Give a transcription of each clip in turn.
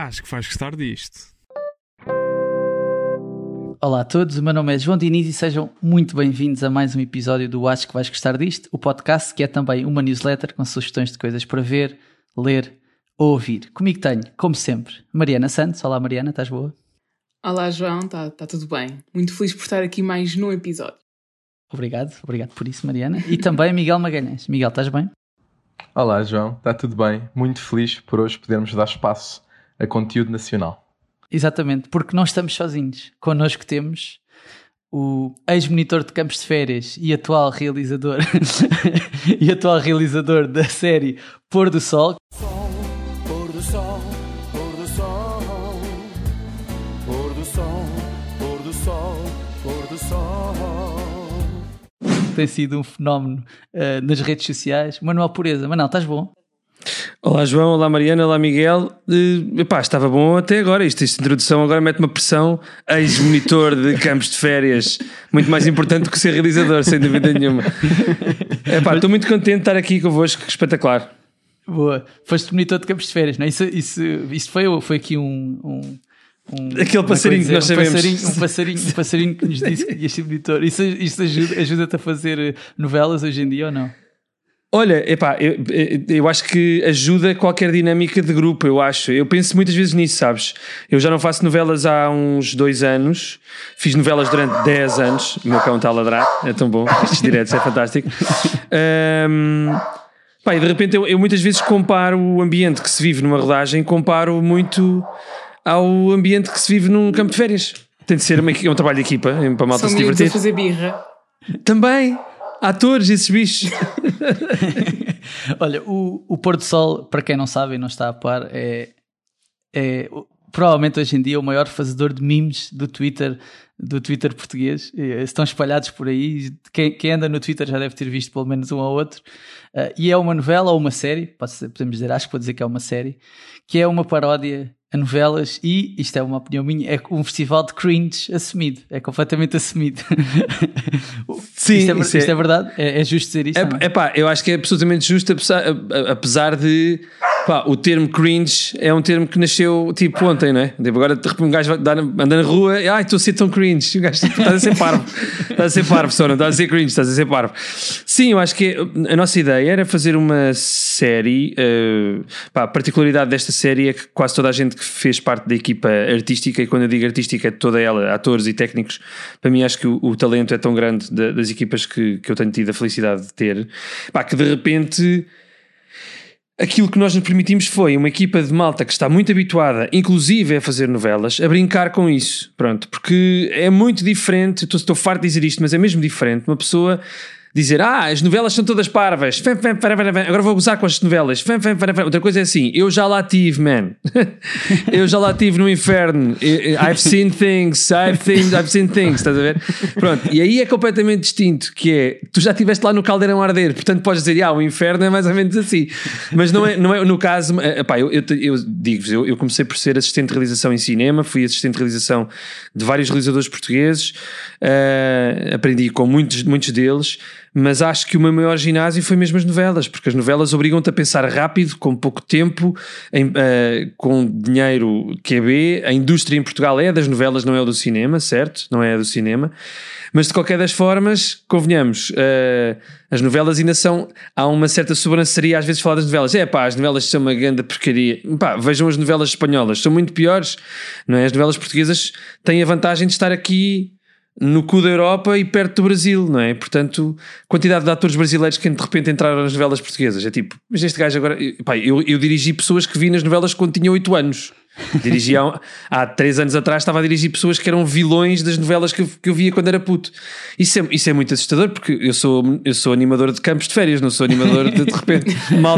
Acho que vais gostar disto. Olá a todos, o meu nome é João Diniz e sejam muito bem-vindos a mais um episódio do Acho que vais gostar disto, o podcast que é também uma newsletter com sugestões de coisas para ver, ler ou ouvir. Comigo tenho, como sempre, Mariana Santos. Olá Mariana, estás boa? Olá João, está tudo bem. Muito feliz por estar aqui mais num episódio. Obrigado por isso Mariana. E também Miguel Magalhães. Miguel, estás bem? Olá João, está tudo bem? Muito feliz por hoje podermos dar espaço a conteúdo nacional. Exatamente, porque não estamos sozinhos. Connosco temos o ex-monitor de campos de férias e atual realizador da série Pôr do Sol. Pôr do sol, pôr do sol, pôr do sol, pôr do sol, pôr do sol. Tem sido um fenómeno nas redes sociais. Manuel Pureza. Manuel, estás bom? Olá João, olá Mariana, olá Miguel. Estava bom até agora. Esta introdução agora mete uma pressão. Ex-monitor de campos de férias, muito mais importante do que ser realizador, sem dúvida nenhuma. Estou muito contente de estar aqui convosco, espetacular. Boa, foste monitor de campos de férias, não é? Isso foi aqui aquele passarinho que nós sabemos. Um passarinho que nos disse que ia ser monitor. Isso ajuda-te a fazer novelas hoje em dia ou não? Olha, eu acho que ajuda qualquer dinâmica de grupo, eu acho. Eu penso muitas vezes nisso, sabes? Eu já não faço novelas há uns 2 anos. Fiz novelas durante 10 anos. O meu cão está a ladrar, é tão bom. Estes diretos é fantástico. E de repente eu muitas vezes comparo o ambiente que se vive numa rodagem, comparo muito ao ambiente que se vive num campo de férias. Tem de ser um trabalho de equipa, para a malta se divertir. São a fazer birra. Também. Atores, esses bichos. Olha, o Pôr do Sol, para quem não sabe e não está a par, é provavelmente hoje em dia o maior fazedor de memes do Twitter português. Estão espalhados por aí. Quem anda no Twitter já deve ter visto pelo menos um ou outro. E é uma novela ou uma série, podemos dizer, acho que vou dizer que é uma série, que é uma paródia a novelas e, isto é uma opinião minha, é um festival de cringe assumido, é completamente assumido. Sim, isto é verdade? É justo dizer isto? Eu acho que é absolutamente justo, apesar de o termo cringe é um termo que nasceu tipo ontem, não é? Agora de repente um gajo anda na rua e estou a ser tão cringe, o gajo está a ser parvo, só não está a ser cringe, estás a ser parvo. Sim, eu acho que a nossa ideia era fazer uma série, a particularidade desta série é que quase toda a gente que fez parte da equipa artística, e quando eu digo artística é toda ela, atores e técnicos, para mim acho que o talento é tão grande das equipas que eu tenho tido a felicidade de ter, que de repente aquilo que nós nos permitimos foi uma equipa de malta que está muito habituada, inclusive a fazer novelas, a brincar com isso, pronto, porque é muito diferente, estou farto de dizer isto, mas é mesmo diferente uma pessoa dizer, as novelas são todas parvas, agora vou gozar com as novelas, outra coisa é assim, eu já lá tive, man. Eu já lá tive no inferno, I've seen things, estás a ver? Pronto, e aí é completamente distinto, que é, tu já estiveste lá no caldeirão a arder, portanto podes dizer, o inferno é mais ou menos assim, mas não é no caso, eu digo-vos, eu comecei por ser assistente de realização em cinema, fui assistente de realização de vários realizadores portugueses, aprendi com muitos deles, mas acho que o meu maior ginásio foi mesmo as novelas, porque as novelas obrigam-te a pensar rápido, com pouco tempo, com dinheiro QB. A indústria em Portugal é das novelas, não é o do cinema, certo? Não é a do cinema, mas de qualquer das formas, convenhamos, as novelas ainda há uma certa sobranceria às vezes falar das novelas, as novelas são uma grande porcaria, vejam as novelas espanholas, são muito piores, não é? As novelas portuguesas têm a vantagem de estar aqui no cu da Europa e perto do Brasil, não é? Portanto, quantidade de atores brasileiros que de repente entraram nas novelas portuguesas, é tipo, mas este gajo agora, eu dirigi pessoas que vi nas novelas quando tinha 8 anos, dirigi há 3 anos atrás, estava a dirigir pessoas que eram vilões das novelas que eu via quando era puto. Isso é muito assustador, porque eu sou animador de campos de férias, não sou animador de repente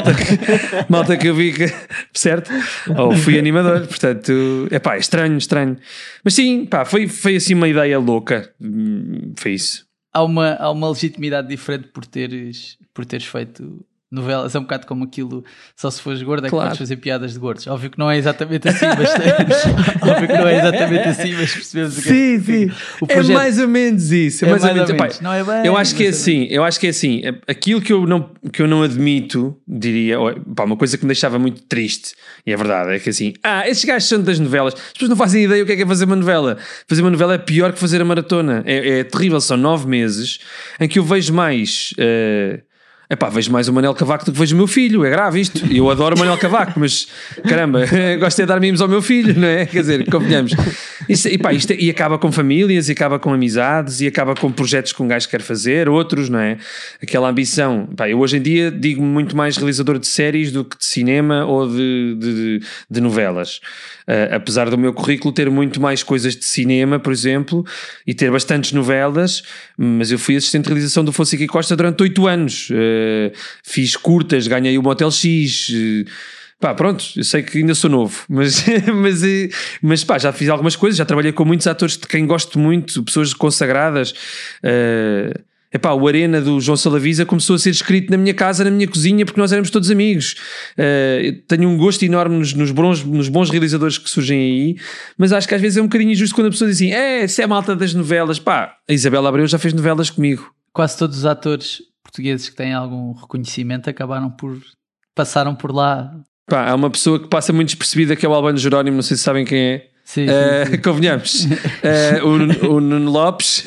malta que eu vi que, certo? Ou fui animador, portanto é estranho, mas sim, foi assim uma ideia louca, foi isso. Há uma legitimidade diferente por teres feito novelas é um bocado como aquilo, só se fores gordo é que Claro. podes fazer piadas de gordos. Óbvio que não é exatamente assim, mas óbvio que não é exatamente assim, mas percebemos o que Sim, sim. o É projeto mais ou menos isso. É mais ou menos. Epá, não é bem, eu acho que é mas assim. Eu acho que é assim. Aquilo que eu não admito, diria, pá, uma coisa que me deixava muito triste, e é verdade, é que assim, esses gajos são das novelas. As pessoas não fazem ideia o que é fazer uma novela. Fazer uma novela é pior que fazer a maratona. É terrível. São 9 meses em que eu vejo mais. Vejo mais o Manel Cavaco do que vejo o meu filho, é grave isto. Eu adoro o Manel Cavaco, mas caramba, gosto de dar mimos ao meu filho, não é? Quer dizer, convenhamos. E acaba com famílias, e acaba com amizades, e acaba com projetos que um gajo quer fazer, outros, não é? Aquela ambição. Eu hoje em dia digo muito mais realizador de séries do que de cinema ou de novelas. Apesar do meu currículo ter muito mais coisas de cinema, por exemplo, e ter bastantes novelas, mas eu fui assistente de realização do Fonseca e Costa durante 8 anos. Fiz curtas, ganhei o Motel X. Pronto, eu sei que ainda sou novo, mas já fiz algumas coisas, já trabalhei com muitos atores de quem gosto muito, pessoas consagradas. O Arena do João Salavisa começou a ser escrito na minha casa, na minha cozinha, porque nós éramos todos amigos. Tenho um gosto enorme nos bons realizadores que surgem aí, mas acho que às vezes é um bocadinho injusto quando a pessoa diz assim, se é a malta das novelas, a Isabela Abreu já fez novelas comigo. quase todos os atores portugueses que têm algum reconhecimento passaram por lá. Há uma pessoa que passa muito despercebida, que é o Albano Jerónimo, não sei se sabem quem é. Sim. Convenhamos. O Nuno Lopes,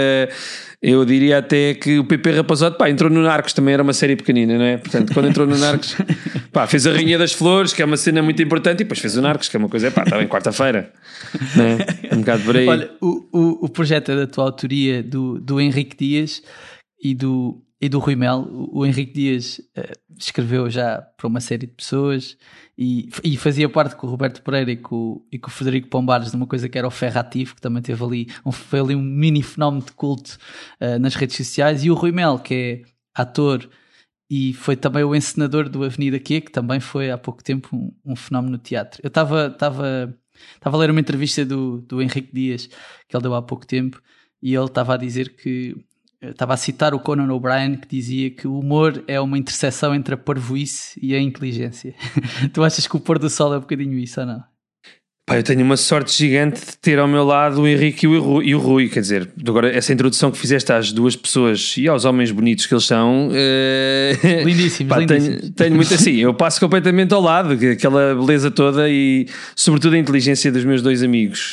eu diria até que o Pepe Rapazote, entrou no Narcos, também era uma série pequenina, não é? Portanto, quando entrou no Narcos, fez a Rainha das Flores, que é uma cena muito importante, e depois fez o Narcos, que é uma coisa, estava em quarta-feira, não é? Um bocado por aí. Olha, o projeto é da tua autoria, do Henrique Dias e do Rui Mel. O Henrique Dias escreveu já para uma série de pessoas e fazia parte com o Roberto Pereira e com o Frederico Pombares de uma coisa que era o Ferro Ativo, que também teve ali foi ali um mini fenómeno de culto nas redes sociais. E o Rui Mel, que é ator e foi também o encenador do Avenida Q, que também foi há pouco tempo um fenómeno no teatro. Eu estava a ler uma entrevista do Henrique Dias que ele deu há pouco tempo, e ele estava a dizer que estava a citar o Conan O'Brien, que dizia que o humor é uma interseção entre a parvoíce e a inteligência. Tu achas que o Pôr do Sol é um bocadinho isso ou não? Eu tenho uma sorte gigante de ter ao meu lado o Henrique e o Rui, quer dizer, agora essa introdução que fizeste às duas pessoas e aos homens bonitos que eles são, lindíssimos, lindíssimos. Tenho muito assim, eu passo completamente ao lado, aquela beleza toda e sobretudo a inteligência dos meus dois amigos.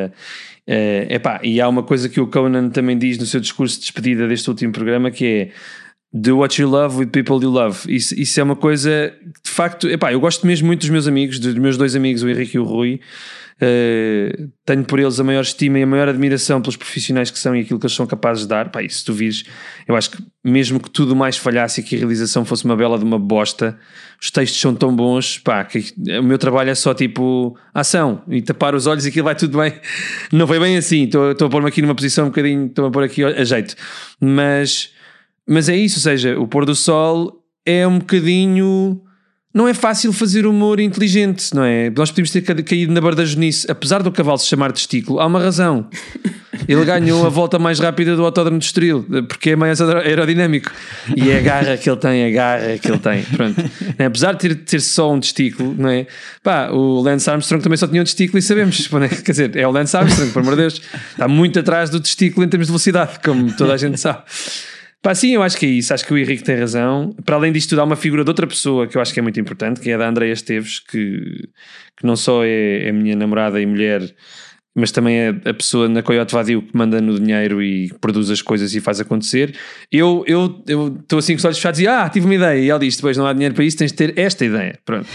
E há uma coisa que o Conan também diz no seu discurso de despedida deste último programa, que é do what you love with people you love. Isso é uma coisa de facto, eu gosto mesmo muito dos meus amigos, dos meus dois amigos, o Henrique e o Rui. Tenho por eles a maior estima e a maior admiração pelos profissionais que são e aquilo que eles são capazes de dar. E se tu vires, eu acho que mesmo que tudo mais falhasse e que a realização fosse uma bela de uma bosta, os textos são tão bons, que o meu trabalho é só tipo ação e tapar os olhos e aquilo vai tudo bem. Não foi bem assim, estou a pôr-me aqui numa posição um bocadinho, estou a pôr aqui a jeito, mas é isso, ou seja, o Pôr do Sol é um bocadinho... Não é fácil fazer humor inteligente, não é? Nós podíamos ter caído na bardajonice. Apesar do cavalo se chamar Testículo, há uma razão. Ele ganhou a volta mais rápida do Autódromo de Estoril, porque é mais aerodinâmico. E é a garra que ele tem, Pronto. Apesar de ter só um testículo, não é? O Lance Armstrong também só tinha um testículo e sabemos, quer dizer, é o Lance Armstrong, por amor de Deus. Está muito atrás do testículo em termos de velocidade, como toda a gente sabe. Sim, eu acho que é isso, acho que o Henrique tem razão. Para além disto tudo, há uma figura de outra pessoa que eu acho que é muito importante, que é a da Andreia Esteves, que não só é minha namorada e mulher, mas também é a pessoa na Coyote Vadio que manda no dinheiro e produz as coisas e faz acontecer. Eu estou assim com os olhos fechados e tive uma ideia, e ela diz, depois não há dinheiro para isso, tens de ter esta ideia, pronto.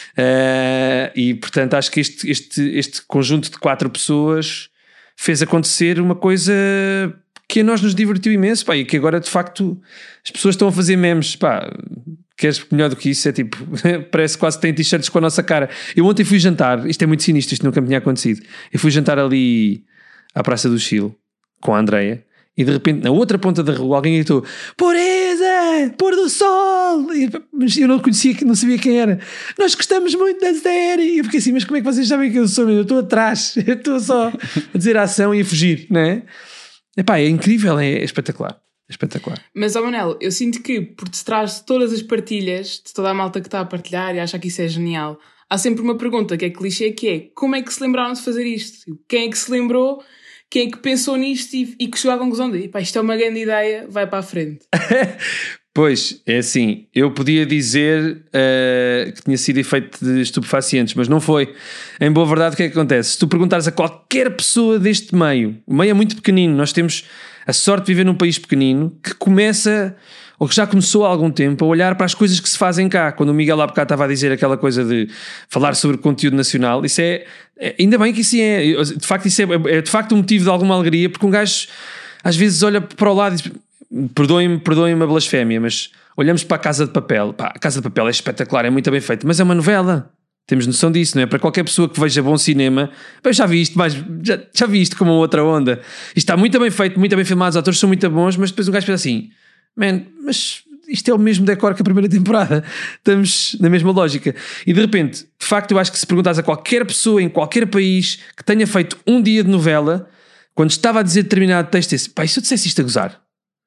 E portanto acho que este conjunto de 4 pessoas fez acontecer uma coisa que a nós nos divertiu imenso, e que agora de facto as pessoas estão a fazer memes, queres melhor do que isso? É tipo, parece quase que tem t-shirts com a nossa cara. Eu ontem fui jantar, isto é muito sinistro, isto nunca me tinha acontecido, eu fui jantar ali à Praça do Chile com a Andreia e de repente na outra ponta da rua alguém gritou Pureza, Pôr do Sol, mas eu não conhecia, não sabia quem era. Nós gostamos muito da série. E eu fiquei assim, mas como é que vocês sabem que eu sou? Eu estou atrás, eu estou só a dizer a ação e a fugir, não é? É incrível, é espetacular. Espetacular. Mas, ó Manel, eu sinto que por detrás de todas as partilhas, de toda a malta que está a partilhar e acha que isso é genial, há sempre uma pergunta que é clichê, que é: como é que se lembraram de fazer isto? Quem é que se lembrou? Quem é que pensou nisto e que chegou à conclusão de pá, isto é uma grande ideia, vai para a frente? Pois, é assim, eu podia dizer que tinha sido efeito de estupefacientes, mas não foi. Em boa verdade, o que é que acontece? Se tu perguntares a qualquer pessoa deste meio, o meio é muito pequenino, nós temos a sorte de viver num país pequenino que começa, ou que já começou há algum tempo, a olhar para as coisas que se fazem cá. Quando o Miguel há bocado estava a dizer aquela coisa de falar sobre conteúdo nacional, isso ainda bem que isso de facto, isso é de facto um motivo de alguma alegria, porque um gajo às vezes olha para o lado e diz, perdoem-me a blasfémia, mas olhamos para a Casa de Papel. Pá, a Casa de Papel é espetacular, é muito bem feita, mas é uma novela. Temos noção disso, não é? Para qualquer pessoa que veja bom cinema, eu já vi isto, mas já vi isto como outra onda. Isto está muito bem feito, muito bem filmado, os atores são muito bons, mas depois um gajo pensa assim, mas isto é o mesmo decor que a primeira temporada. Estamos na mesma lógica. E de repente, de facto, eu acho que se perguntares a qualquer pessoa em qualquer país que tenha feito um dia de novela, quando estava a dizer determinado texto, disse, pá, e se eu dissesse isto a gozar?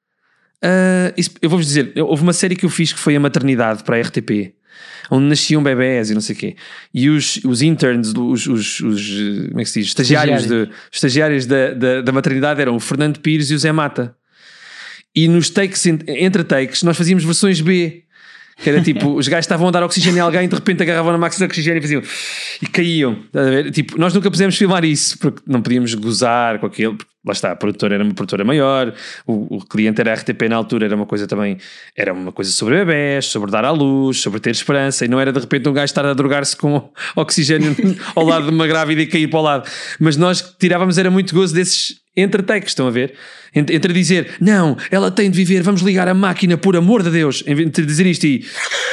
Eu vou-vos dizer, houve uma série que eu fiz que foi a Maternidade para a RTP, onde nasciam bebés e não sei o quê, e os interns, os como é que se diz? Estagiários da maternidade eram o Fernando Pires e o Zé Mata, e nos takes, entre takes, nós fazíamos versões B, que era tipo, os gajos estavam a dar oxigênio a alguém, de repente agarravam na máquina de oxigênio e faziam, e caíam, estás a ver? Tipo, nós nunca pudemos filmar isso, porque não podíamos gozar com aquilo, porque, lá está, a produtora era uma produtora maior, o cliente era a RTP na altura, era uma coisa sobre bebés, sobre dar à luz, sobre ter esperança, e não era de repente um gajo estar a drogar-se com oxigênio ao lado de uma grávida e cair para o lado, mas nós tirávamos, era muito gozo desses entre-takes, estão a ver? Entre dizer, não, ela tem de viver, vamos ligar a máquina, por amor de Deus, em vez de dizer isto e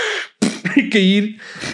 cair,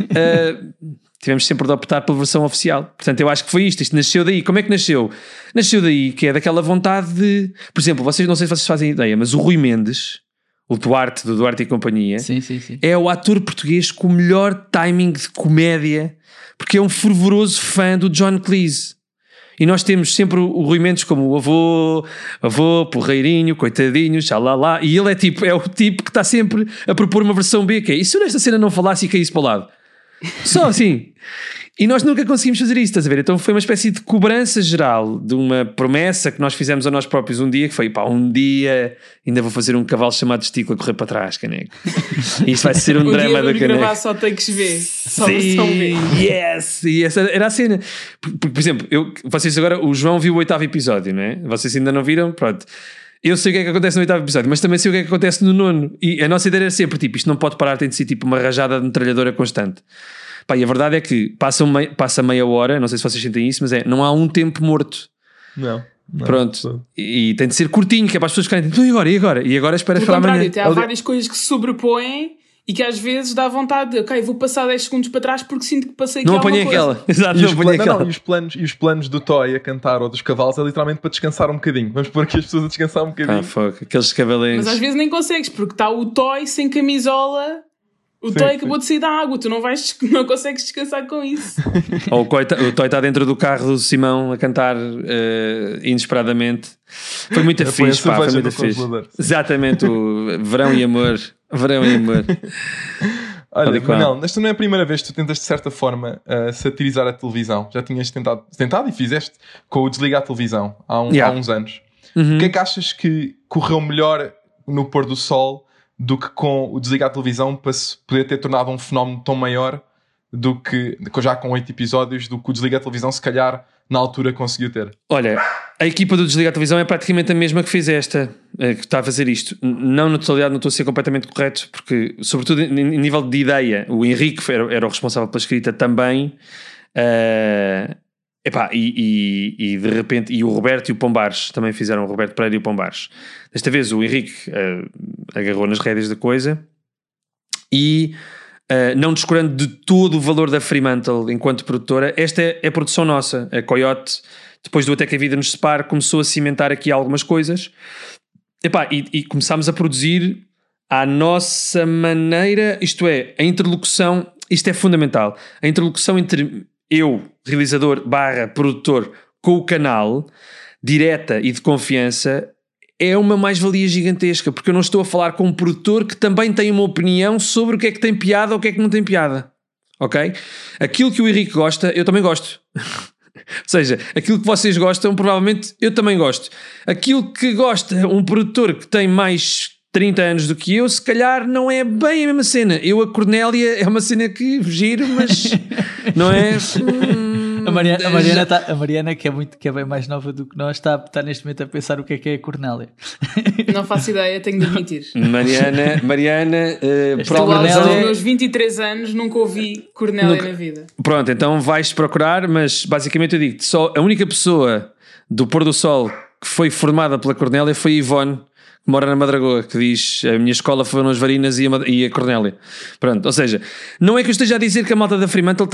tivemos sempre de optar pela versão oficial. Portanto, eu acho que foi isto nasceu daí. Como é que nasceu? Nasceu daí, que é daquela vontade de, por exemplo, não sei se vocês fazem ideia, mas o Rui Mendes, o Duarte, do Duarte e Companhia, sim. É o ator português com o melhor timing de comédia, porque é um fervoroso fã do John Cleese. E nós temos sempre o Rui Mendes como o avô, porreirinho, coitadinho, xalala, e ele é o tipo que está sempre a propor uma versão B, que é, e se eu nesta cena não falasse e caísse para o lado? Só assim. E nós nunca conseguimos fazer isso, estás a ver? Então foi uma espécie de cobrança geral de uma promessa que nós fizemos a nós próprios um dia, que foi, pá, um dia ainda vou fazer um cavalo chamado Estículo a correr para trás, caneco. E isso vai ser um drama da caneco. Gravar só takes V. Só versão V. Yes! E essa era a cena. Por exemplo, vocês agora, o João viu o 8º episódio, não é? Vocês ainda não viram? Pronto. Eu sei o que é que acontece no 8º episódio, mas também sei o que é que acontece no 9º. E a nossa ideia era sempre, tipo, isto não pode parar, tem de ser tipo uma rajada de metralhadora constante. Pá, e a verdade é que passa meia hora, não sei se vocês sentem isso, mas não há um tempo morto. Não. Pronto. E tem de ser curtinho, que é para as pessoas ficarem, então e agora? E agora esperas para amanhã. Há várias coisas que se sobrepõem e que às vezes dá vontade de, ok, vou passar 10 segundos para trás porque sinto que passei aqui alguma coisa. Não apanhei aquela. Exato, não apanhei aquela. E os planos do Toy a cantar ou dos cavalos é literalmente para descansar um bocadinho. Vamos pôr aqui as pessoas a descansar um bocadinho. Fuck, aqueles cavaleiros. Mas às vezes nem consegues, porque está o Toy sem camisola. O Toy acabou de sair da água, tu não consegues descansar com isso. Ou o Toy está dentro do carro do Simão a cantar inesperadamente. Foi muito fixe, pá, foi muito fixe. Exatamente, o verão e amor. Olha, Manel, esta não é a primeira vez que tu tentas de certa forma satirizar a televisão. Já tinhas tentado e fizeste com o Desliga a Televisão há uns anos. O que é que achas que correu melhor no pôr do sol do que com o Desliga a Televisão para se poder ter tornado um fenómeno tão maior do que já com 8 episódios, do que o Desliga a Televisão se calhar na altura conseguiu ter? Olha, a equipa do Desliga a Televisão é praticamente a mesma que fez esta, que está a fazer isto. Não na totalidade, não estou a ser completamente correto, porque sobretudo em nível de ideia, o Henrique era o responsável pela escrita também. E de repente, e o Roberto e o Pombares também fizeram, o Roberto Pereira e o Pombares. Desta vez o Henrique agarrou nas rédeas da coisa e não descurando de todo o valor da Fremantle enquanto produtora, esta é a produção nossa. A Coyote, depois do Até que a Vida nos Separe, começou a cimentar aqui algumas coisas e começámos a produzir à nossa maneira, isto é, a interlocução, isto é fundamental, a interlocução entre eu, realizador / produtor, com o canal, direta e de confiança, é uma mais-valia gigantesca, porque eu não estou a falar com um produtor que também tem uma opinião sobre o que é que tem piada ou o que é que não tem piada. Ok? Aquilo que o Henrique gosta, eu também gosto. Ou seja, aquilo que vocês gostam, provavelmente eu também gosto. Aquilo que gosta um produtor que tem mais 30 anos do que eu, se calhar não é bem a mesma cena. Eu, a Cornélia, é uma cena que giro, mas não é... A Mariana, que é bem mais nova do que nós, está neste momento a pensar o que é a Cornélia. Não faço ideia, tenho de admitir. Mariana, por algum dos meus 23 anos nunca ouvi Cornélia na vida. Pronto, então vais procurar, mas basicamente eu digo-te, só a única pessoa do Pôr do Sol que foi formada pela Cornélia foi a Ivone, que mora na Madragoa, que diz: a minha escola foram as Varinas e a Cornélia. Pronto, ou seja, não é que eu esteja a dizer que a malta da Fremantle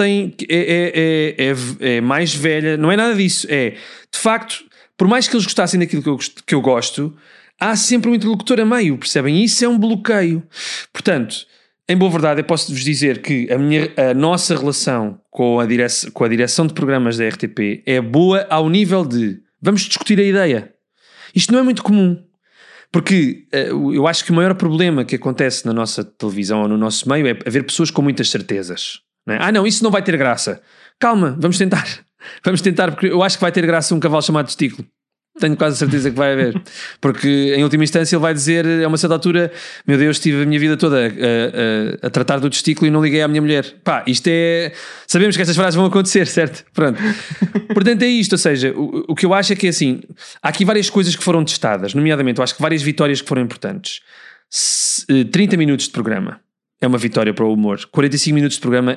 é mais velha, não é nada disso. É, de facto, por mais que eles gostassem daquilo que eu gosto, há sempre um interlocutor a meio, percebem? Isso é um bloqueio. Portanto, em boa verdade, eu posso-vos dizer que a nossa relação com a direção de programas da RTP é boa ao nível de vamos discutir a ideia. Isto não é muito comum. Porque eu acho que o maior problema que acontece na nossa televisão ou no nosso meio é haver pessoas com muitas certezas. Não é? Não, isso não vai ter graça. Calma, vamos tentar. Vamos tentar, porque eu acho que vai ter graça um cavalo chamado Testículo. Tenho quase certeza que vai haver. Porque em última instância ele vai dizer, a uma certa altura: meu Deus, tive a minha vida toda a tratar do testículo e não liguei à minha mulher. Pá, isto é... Sabemos que estas frases vão acontecer, certo? Pronto. Portanto é isto, ou seja, o que eu acho é que assim, há aqui várias coisas que foram testadas, nomeadamente eu acho que várias vitórias que foram importantes. 30 minutos de programa é uma vitória para o humor. 45 minutos de programa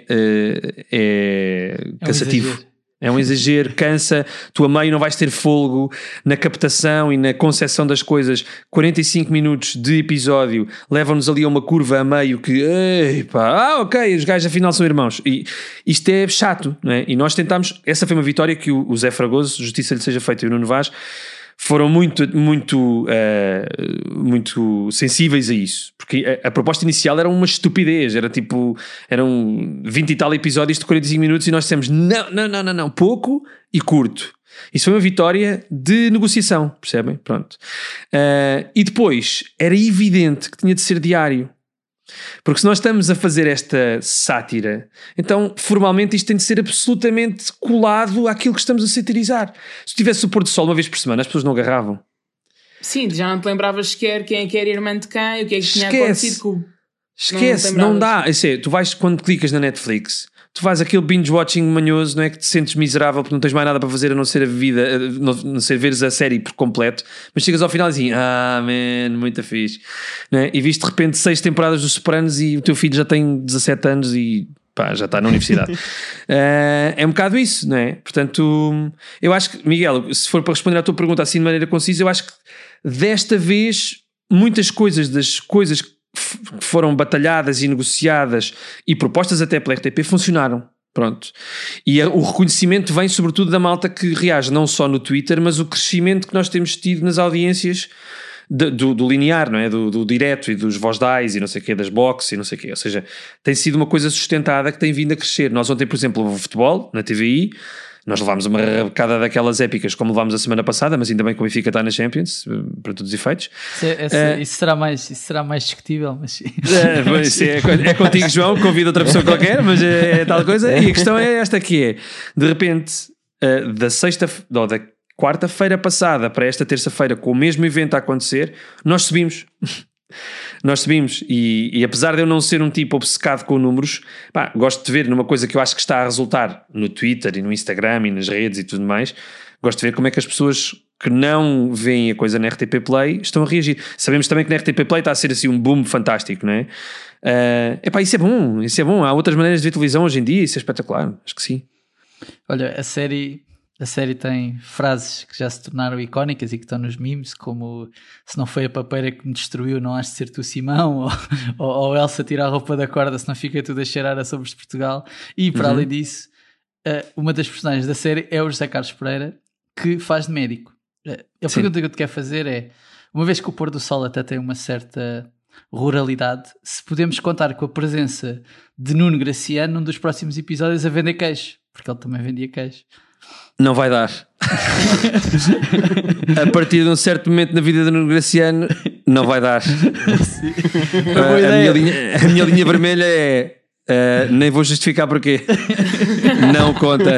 é cansativo. É um exagero, cansa, tu a meio não vais ter fôlego na captação e na concepção das coisas. 45 minutos de episódio levam-nos ali a uma curva a meio que, ok, os gajos afinal são irmãos. E isto é chato, não é? E nós tentámos, essa foi uma vitória que o Zé Fragoso, justiça lhe seja feita, e o Nuno Vaz foram muito sensíveis a isso, porque a proposta inicial era uma estupidez, eram 20 e tal episódios de 45 minutos e nós dissemos não, pouco e curto. Isso foi uma vitória de negociação, percebem? Pronto. E depois era evidente que tinha de ser diário, porque se nós estamos a fazer esta sátira, então formalmente isto tem de ser absolutamente colado àquilo que estamos a satirizar. Se tivesse o Pôr do Sol uma vez por semana, as pessoas não agarravam. Sim, já não te lembravas sequer quem é que era irmã de quem, o que é que tinha acontecido com... Esquece, não dá. Tu vais, quando clicas na Netflix, tu fazes aquele binge-watching manhoso, não é, que te sentes miserável porque não tens mais nada para fazer a não ser a vida, não ser veres a série por completo, mas chegas ao final e assim, muito fixe, não é? E viste de repente 6 temporadas dos Sopranos e o teu filho já tem 17 anos e já está na universidade. É um bocado isso, não é? Portanto, eu acho que, Miguel, se for para responder à tua pergunta assim de maneira concisa, eu acho que desta vez muitas coisas das coisas que foram batalhadas e negociadas e propostas até pela RTP funcionaram, pronto. E o reconhecimento vem sobretudo da malta que reage não só no Twitter, mas o crescimento que nós temos tido nas audiências do linear, não é? Do direto e dos vosdais e não sei o quê, das box e não sei o quê, ou seja, tem sido uma coisa sustentada que tem vindo a crescer. Nós ontem, por exemplo, houve futebol na TVI. Nós levámos uma rabecada daquelas épicas como levámos a semana passada, mas ainda bem que o Benfica está na Champions, para todos os efeitos. Isso será mais discutível, mas sim. É contigo, João, convido outra pessoa qualquer, mas é tal coisa. E a questão é esta que é, de repente, da quarta-feira passada para esta terça-feira, com o mesmo evento a acontecer, nós subimos. Nós subimos e apesar de eu não ser um tipo obcecado com números, gosto de ver numa coisa que eu acho que está a resultar no Twitter e no Instagram e nas redes e tudo mais, gosto de ver como é que as pessoas que não veem a coisa na RTP Play estão a reagir. Sabemos também que na RTP Play está a ser assim um boom fantástico, não é? Isso é bom, há outras maneiras de ver televisão hoje em dia, isso é espetacular, acho que sim. Olha, a série tem frases que já se tornaram icónicas e que estão nos memes, como se não foi a papeira que me destruiu, não has de ser tu, Simão, ou Elsa tira a roupa da corda, se não fica tudo a cheirar a Sobres de Portugal. E para além disso, uma das personagens da série é o José Carlos Pereira, que faz de médico. A pergunta que eu te quero fazer é, uma vez que o Pôr do Sol até tem uma certa ruralidade, se podemos contar com a presença de Nuno Graciano num dos próximos episódios a vender queijo, porque ele também vendia queijo. Não vai dar. A partir de um certo momento na vida do Nuno Graciano, não vai dar. A minha linha vermelha é nem vou justificar porquê. Não conta.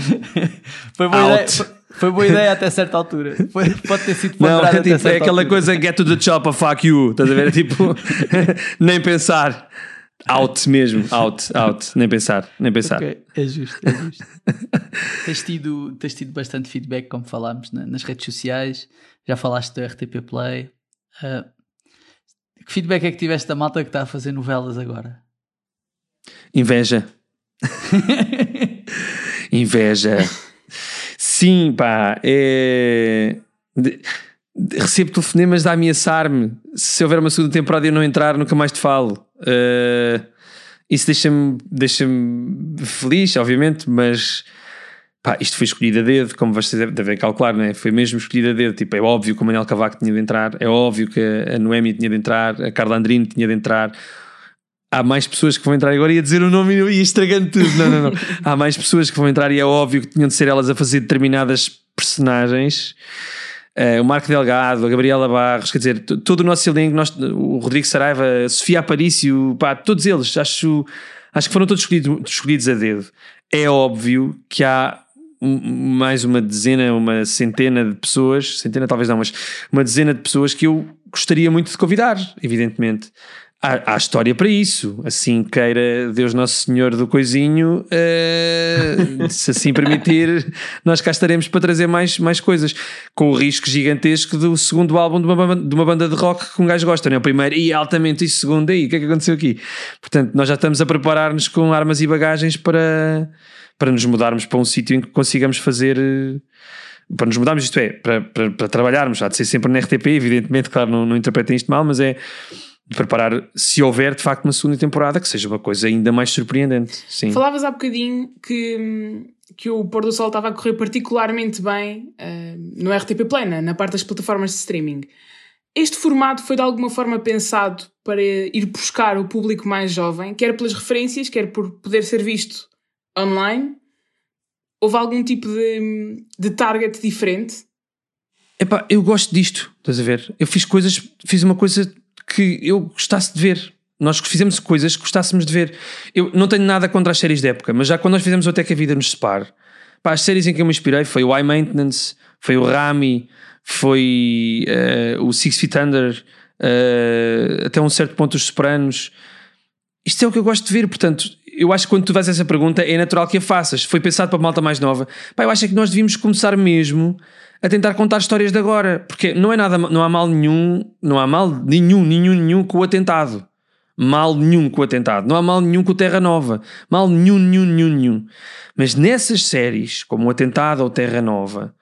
Foi boa ideia até certa altura. Pode ter sido não, até tipo, certa aquela altura. coisa get to the chopper, fuck you. Estás a ver? Tipo, nem pensar. Out mesmo, out, nem pensar. Okay, é justo. Tens tido bastante feedback, como falámos nas redes sociais, já falaste do RTP Play. Que feedback é que tiveste da malta que está a fazer novelas agora? Inveja. Sim, pá, recebo telefonemas de ameaçar-me. Se houver uma segunda temporada e eu não entrar, nunca mais te falo. Isso deixa-me feliz, obviamente, mas pá, isto foi escolhido a dedo, como vocês devem calcular, né? Foi mesmo escolhido a dedo. Tipo, é óbvio que o Manel Cavaco tinha de entrar, é óbvio que a Noémia tinha de entrar, a Carla Andrino tinha de entrar. Há mais pessoas que vão entrar agora, ia dizer o nome e ia estragando tudo. Não. Há mais pessoas que vão entrar e é óbvio que tinham de ser elas a fazer determinadas personagens. O Marco Delgado, a Gabriela Barros, quer dizer, todo o nosso elenco, o Rodrigo Saraiva, a Sofia Aparício, pá, todos eles, acho que foram todos escolhidos a dedo. É óbvio que há mais uma dezena, uma centena de pessoas, centena talvez não, mas uma dezena de pessoas que eu gostaria muito de convidar, evidentemente. Há história para isso, assim queira Deus Nosso Senhor do Coisinho, se assim permitir, nós cá estaremos para trazer mais coisas, com o risco gigantesco do segundo álbum de uma banda de rock que um gajo gosta, não é? O primeiro e altamente, e o segundo, e o que é que aconteceu aqui? Portanto, nós já estamos a preparar-nos com armas e bagagens para nos mudarmos para um sítio em que consigamos fazer... Para nos mudarmos, isto é, para trabalharmos, há de ser sempre na RTP, evidentemente, claro, não interpretem isto mal, mas é de preparar, se houver de facto uma segunda temporada, que seja uma coisa ainda mais surpreendente. Sim. Falavas há bocadinho que o Pôr do Sol estava a correr particularmente bem no RTP Play, na parte das plataformas de streaming. Este formato foi de alguma forma pensado para ir buscar o público mais jovem, quer pelas referências, quer por poder ser visto online? Houve algum tipo de target diferente? Epá, eu gosto disto, estás a ver? Eu fiz uma coisa que eu gostasse de ver. Nós fizemos coisas que gostássemos de ver. Eu não tenho nada contra as séries de época, mas já quando nós fizemos o Até que a Vida nos Separe, pá, as séries em que eu me inspirei foi o High Maintenance, foi o Rami, foi o Six Feet Under, até um certo ponto os Sopranos. Isto é o que eu gosto de ver, portanto, eu acho que quando tu fazes essa pergunta é natural que a faças. Foi pensado para a malta mais nova. Pá, eu acho que nós devíamos começar mesmo a tentar contar histórias de agora, porque não há mal nenhum com o atentado. Mal nenhum com o atentado. Não há mal nenhum com o Terra Nova. Mal nenhum. Mas nessas séries, como o Atentado ou Terra Nova,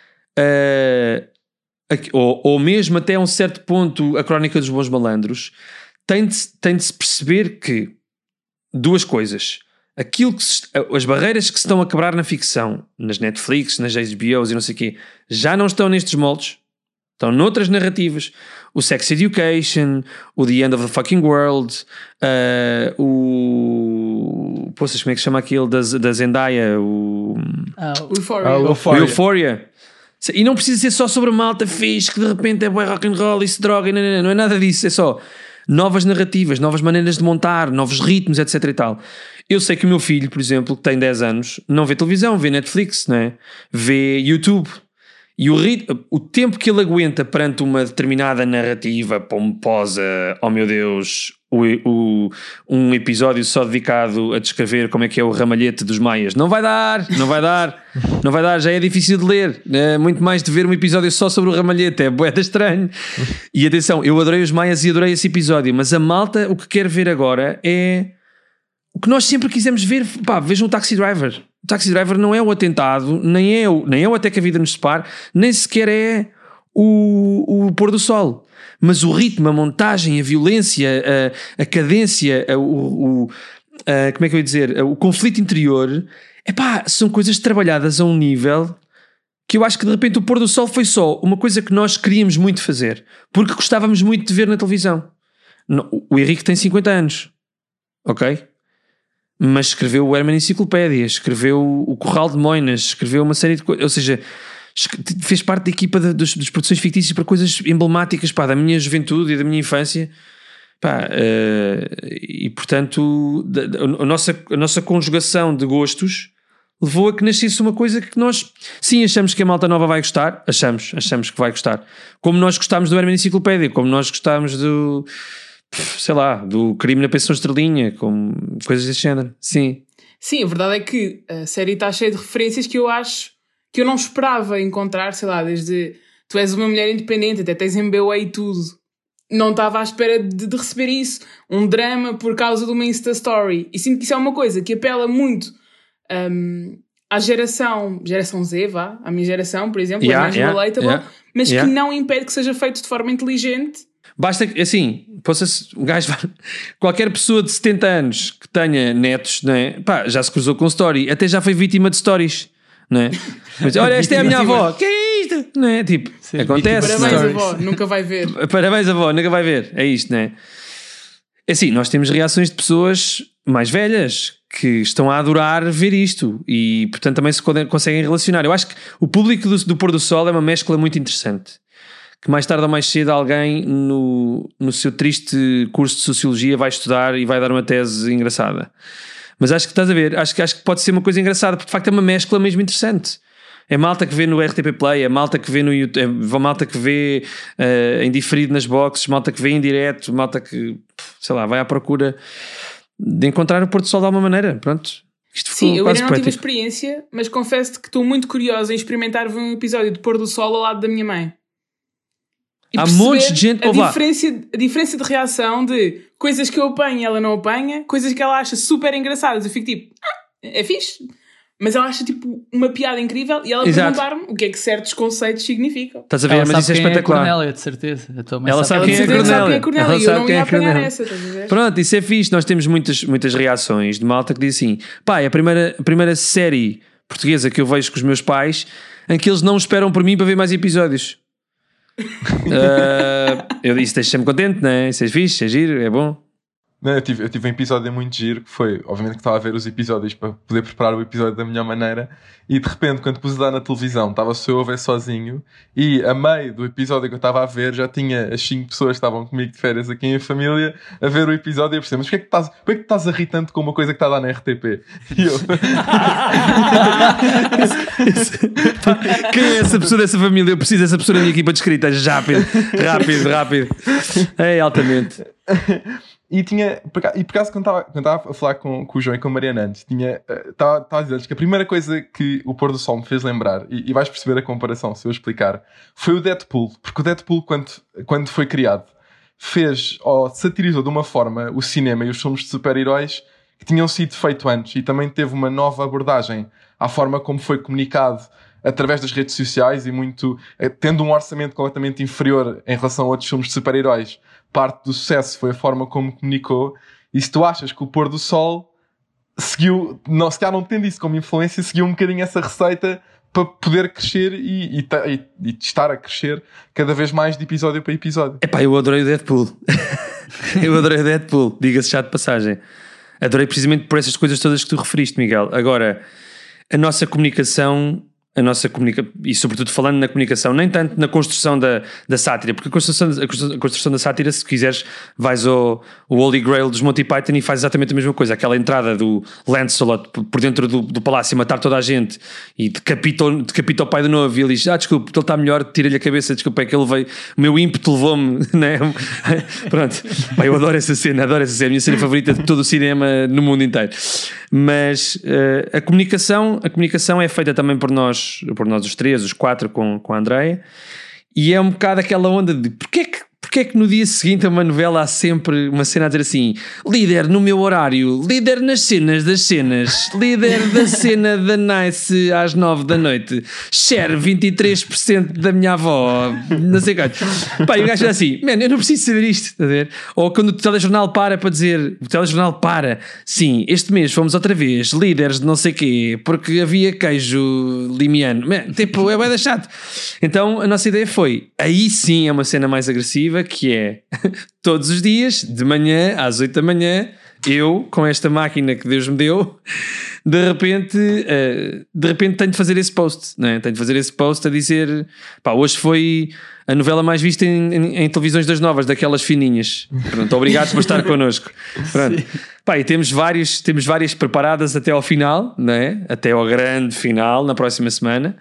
ou mesmo até um certo ponto a Crónica dos Bons Malandros, tem de se perceber que duas coisas. As barreiras que se estão a quebrar na ficção, nas Netflix, nas HBOs e não sei o quê, já não estão nestes moldes, estão noutras narrativas. O Sex Education, o The End of the Fucking World, poças, como é que se chama aquele da Zendaya? O Euphoria. E não precisa ser só sobre a malta fixe que de repente é bué rock and roll e se droga, não é nada disso, é só novas narrativas, novas maneiras de montar, novos ritmos, etc e tal. Eu sei que o meu filho, por exemplo, que tem 10 anos, não vê televisão, vê Netflix, não é? Vê YouTube. E o tempo que ele aguenta perante uma determinada narrativa pomposa, oh meu Deus, um episódio só dedicado a descrever como é que é o ramalhete dos maias, não vai dar, já é difícil de ler, é muito mais de ver um episódio só sobre o ramalhete, é bué de estranho. E atenção, eu adorei os maias e adorei esse episódio, mas a malta o que quer ver agora é o que nós sempre quisemos ver. Pá, vejam o Taxi Driver. O Taxi Driver não é o atentado, nem é o Até que a Vida nos Separe, nem sequer é o Pôr do Sol. Mas o ritmo, a montagem, a violência, a cadência, como é que eu ia dizer, o conflito interior, são coisas trabalhadas a um nível que eu acho que de repente o Pôr do Sol foi só uma coisa que nós queríamos muito fazer, porque gostávamos muito de ver na televisão. O Henrique tem 50 anos, ok? mas escreveu o Herman Enciclopédia, escreveu o Corral de Moinas, escreveu uma série de coisas, ou seja, fez parte da equipa das produções fictícias para coisas emblemáticas, pá, da minha juventude e da minha infância, pá, e portanto a nossa conjugação de gostos levou a que nascesse uma coisa que nós, sim, achamos que a malta nova vai gostar, achamos que vai gostar, como nós gostámos do Herman Enciclopédia, como nós gostámos do, sei lá, do Crime na Pensão Estrelinha, como coisas desse género, sim. Sim, a verdade é que a série está cheia de referências que eu acho que eu não esperava encontrar, sei lá, desde tu és uma mulher independente, até tens MBA e tudo. Não estava à espera de receber isso. Um drama por causa de uma Insta Story. E sinto que isso é uma coisa que apela muito à geração Z, vá, à minha geração, por exemplo, é mais relatable, mas que não impede que seja feito de forma inteligente. Basta que, assim, um gajo, qualquer pessoa de 70 anos que tenha netos, não é? Pá, já se cruzou com story, até já foi vítima de stories, não é? Mas, olha, esta é a minha avó, que é isto? Não é? Tipo, sim, acontece. Parabéns, avó, nunca vai ver. Parabéns, avó, nunca vai ver, é isto, não é? É assim, nós temos reações de pessoas mais velhas que estão a adorar ver isto e, portanto, também se conseguem relacionar. Eu acho que o público do Pôr do Sol é uma mescla muito interessante, que mais tarde ou mais cedo alguém no seu triste curso de Sociologia vai estudar e vai dar uma tese engraçada. Mas acho que estás a ver, acho que pode ser uma coisa engraçada, porque de facto é uma mescla mesmo interessante. É malta que vê no RTP Play, é malta que vê no YouTube, é malta que vê em diferido nas boxes, malta que vê em direto, malta que, sei lá, vai à procura de encontrar o Pôr do Sol de alguma maneira. Pronto. Sim, eu ainda não tive a experiência, mas confesso-te que estou muito curiosa em experimentar ver um episódio de Pôr do Sol ao lado da minha mãe. E há montes de gente a diferença de reação de coisas que eu apanho e ela não apanha, coisas que ela acha super engraçadas. Eu fico tipo, é fixe. Mas ela acha tipo uma piada incrível e ela perguntar-me o que é que certos conceitos significam. Estás a ver, mas isso é espetacular. É a Cornélia, de certeza. Ela sabe quem é a Cornélia. E eu não ia apanhar essa, estás a ver? Pronto, isso é fixe. Nós temos muitas reações de malta que diz assim: pá, é a primeira série portuguesa que eu vejo com os meus pais em que eles não esperam por mim para ver mais episódios. Isso deixa-me contente, não é? Isso é fixe, é giro, é bom. Não, eu tive um episódio muito giro que foi, obviamente que estava a ver os episódios para poder preparar o episódio da melhor maneira e de repente quando pus a dar na televisão estava só eu a ver sozinho e a meio do episódio que eu estava a ver já tinha as 5 pessoas que estavam comigo de férias aqui em família a ver o episódio e eu percebi, mas porquê é que estás a rir tanto com uma coisa que está a dar na RTP? E eu... Quem é essa pessoa dessa família? Eu preciso dessa pessoa na minha equipa de escrita, rápido. É, altamente. E por acaso quando estava a falar com o João e com a Mariana antes, estava a dizer-lhes que a primeira coisa que o Pôr do Sol me fez lembrar, e vais perceber a comparação se eu explicar, foi o Deadpool. Porque o Deadpool, quando foi criado, fez ou satirizou de uma forma o cinema e os filmes de super-heróis que tinham sido feitos antes, e também teve uma nova abordagem à forma como foi comunicado através das redes sociais e muito, tendo um orçamento completamente inferior em relação a outros filmes de super-heróis. Parte do sucesso foi a forma como comunicou, e se tu achas que o Pôr do Sol seguiu, se calhar não tendo isso como influência, seguiu um bocadinho essa receita para poder crescer e estar a crescer cada vez mais de episódio para episódio. Epá, eu adorei o Deadpool. Diga-se já de passagem. Adorei precisamente por essas coisas todas que tu referiste, Miguel. Agora, a nossa comunicação, e sobretudo falando na comunicação, nem tanto na construção da sátira, porque a construção da sátira, se quiseres, vais ao Holy Grail dos Monty Python e faz exatamente a mesma coisa. Aquela entrada do Lancelot por dentro do palácio, matar toda a gente e decapita o pai do novo, e ele diz, desculpe, ele está melhor, tira-lhe a cabeça, desculpa, é que ele veio, o meu ímpeto levou-me, né? Pronto. Pá, eu adoro essa cena, é a minha cena favorita de todo o cinema no mundo inteiro. Mas a comunicação é feita também por nós os 3, os 4 com a Andreia, e é um bocado aquela onda de porque é que no dia seguinte a uma novela há sempre uma cena a dizer assim, líder no meu horário, líder nas cenas das cenas, líder da cena da Nice às 9 da noite, share 23% da minha avó, não sei quanto. Pá, e o gajo é assim, eu não preciso saber isto, está a ver? Ou quando o telejornal para dizer, sim, este mês fomos outra vez líderes de não sei quê, porque havia queijo limiano, tipo, é bem chato. Então a nossa ideia foi, aí sim é uma cena mais agressiva, que é todos os dias, de manhã às 8 da manhã, eu, com esta máquina que Deus me deu, de repente tenho de fazer esse post, não é? Tenho de fazer esse post a dizer, pá, hoje foi a novela mais vista em televisões das novas, daquelas fininhas. Pronto, obrigado por estar connosco. Pronto. Pá, e temos várias preparadas até ao final, não é? Até ao grande final, na próxima semana.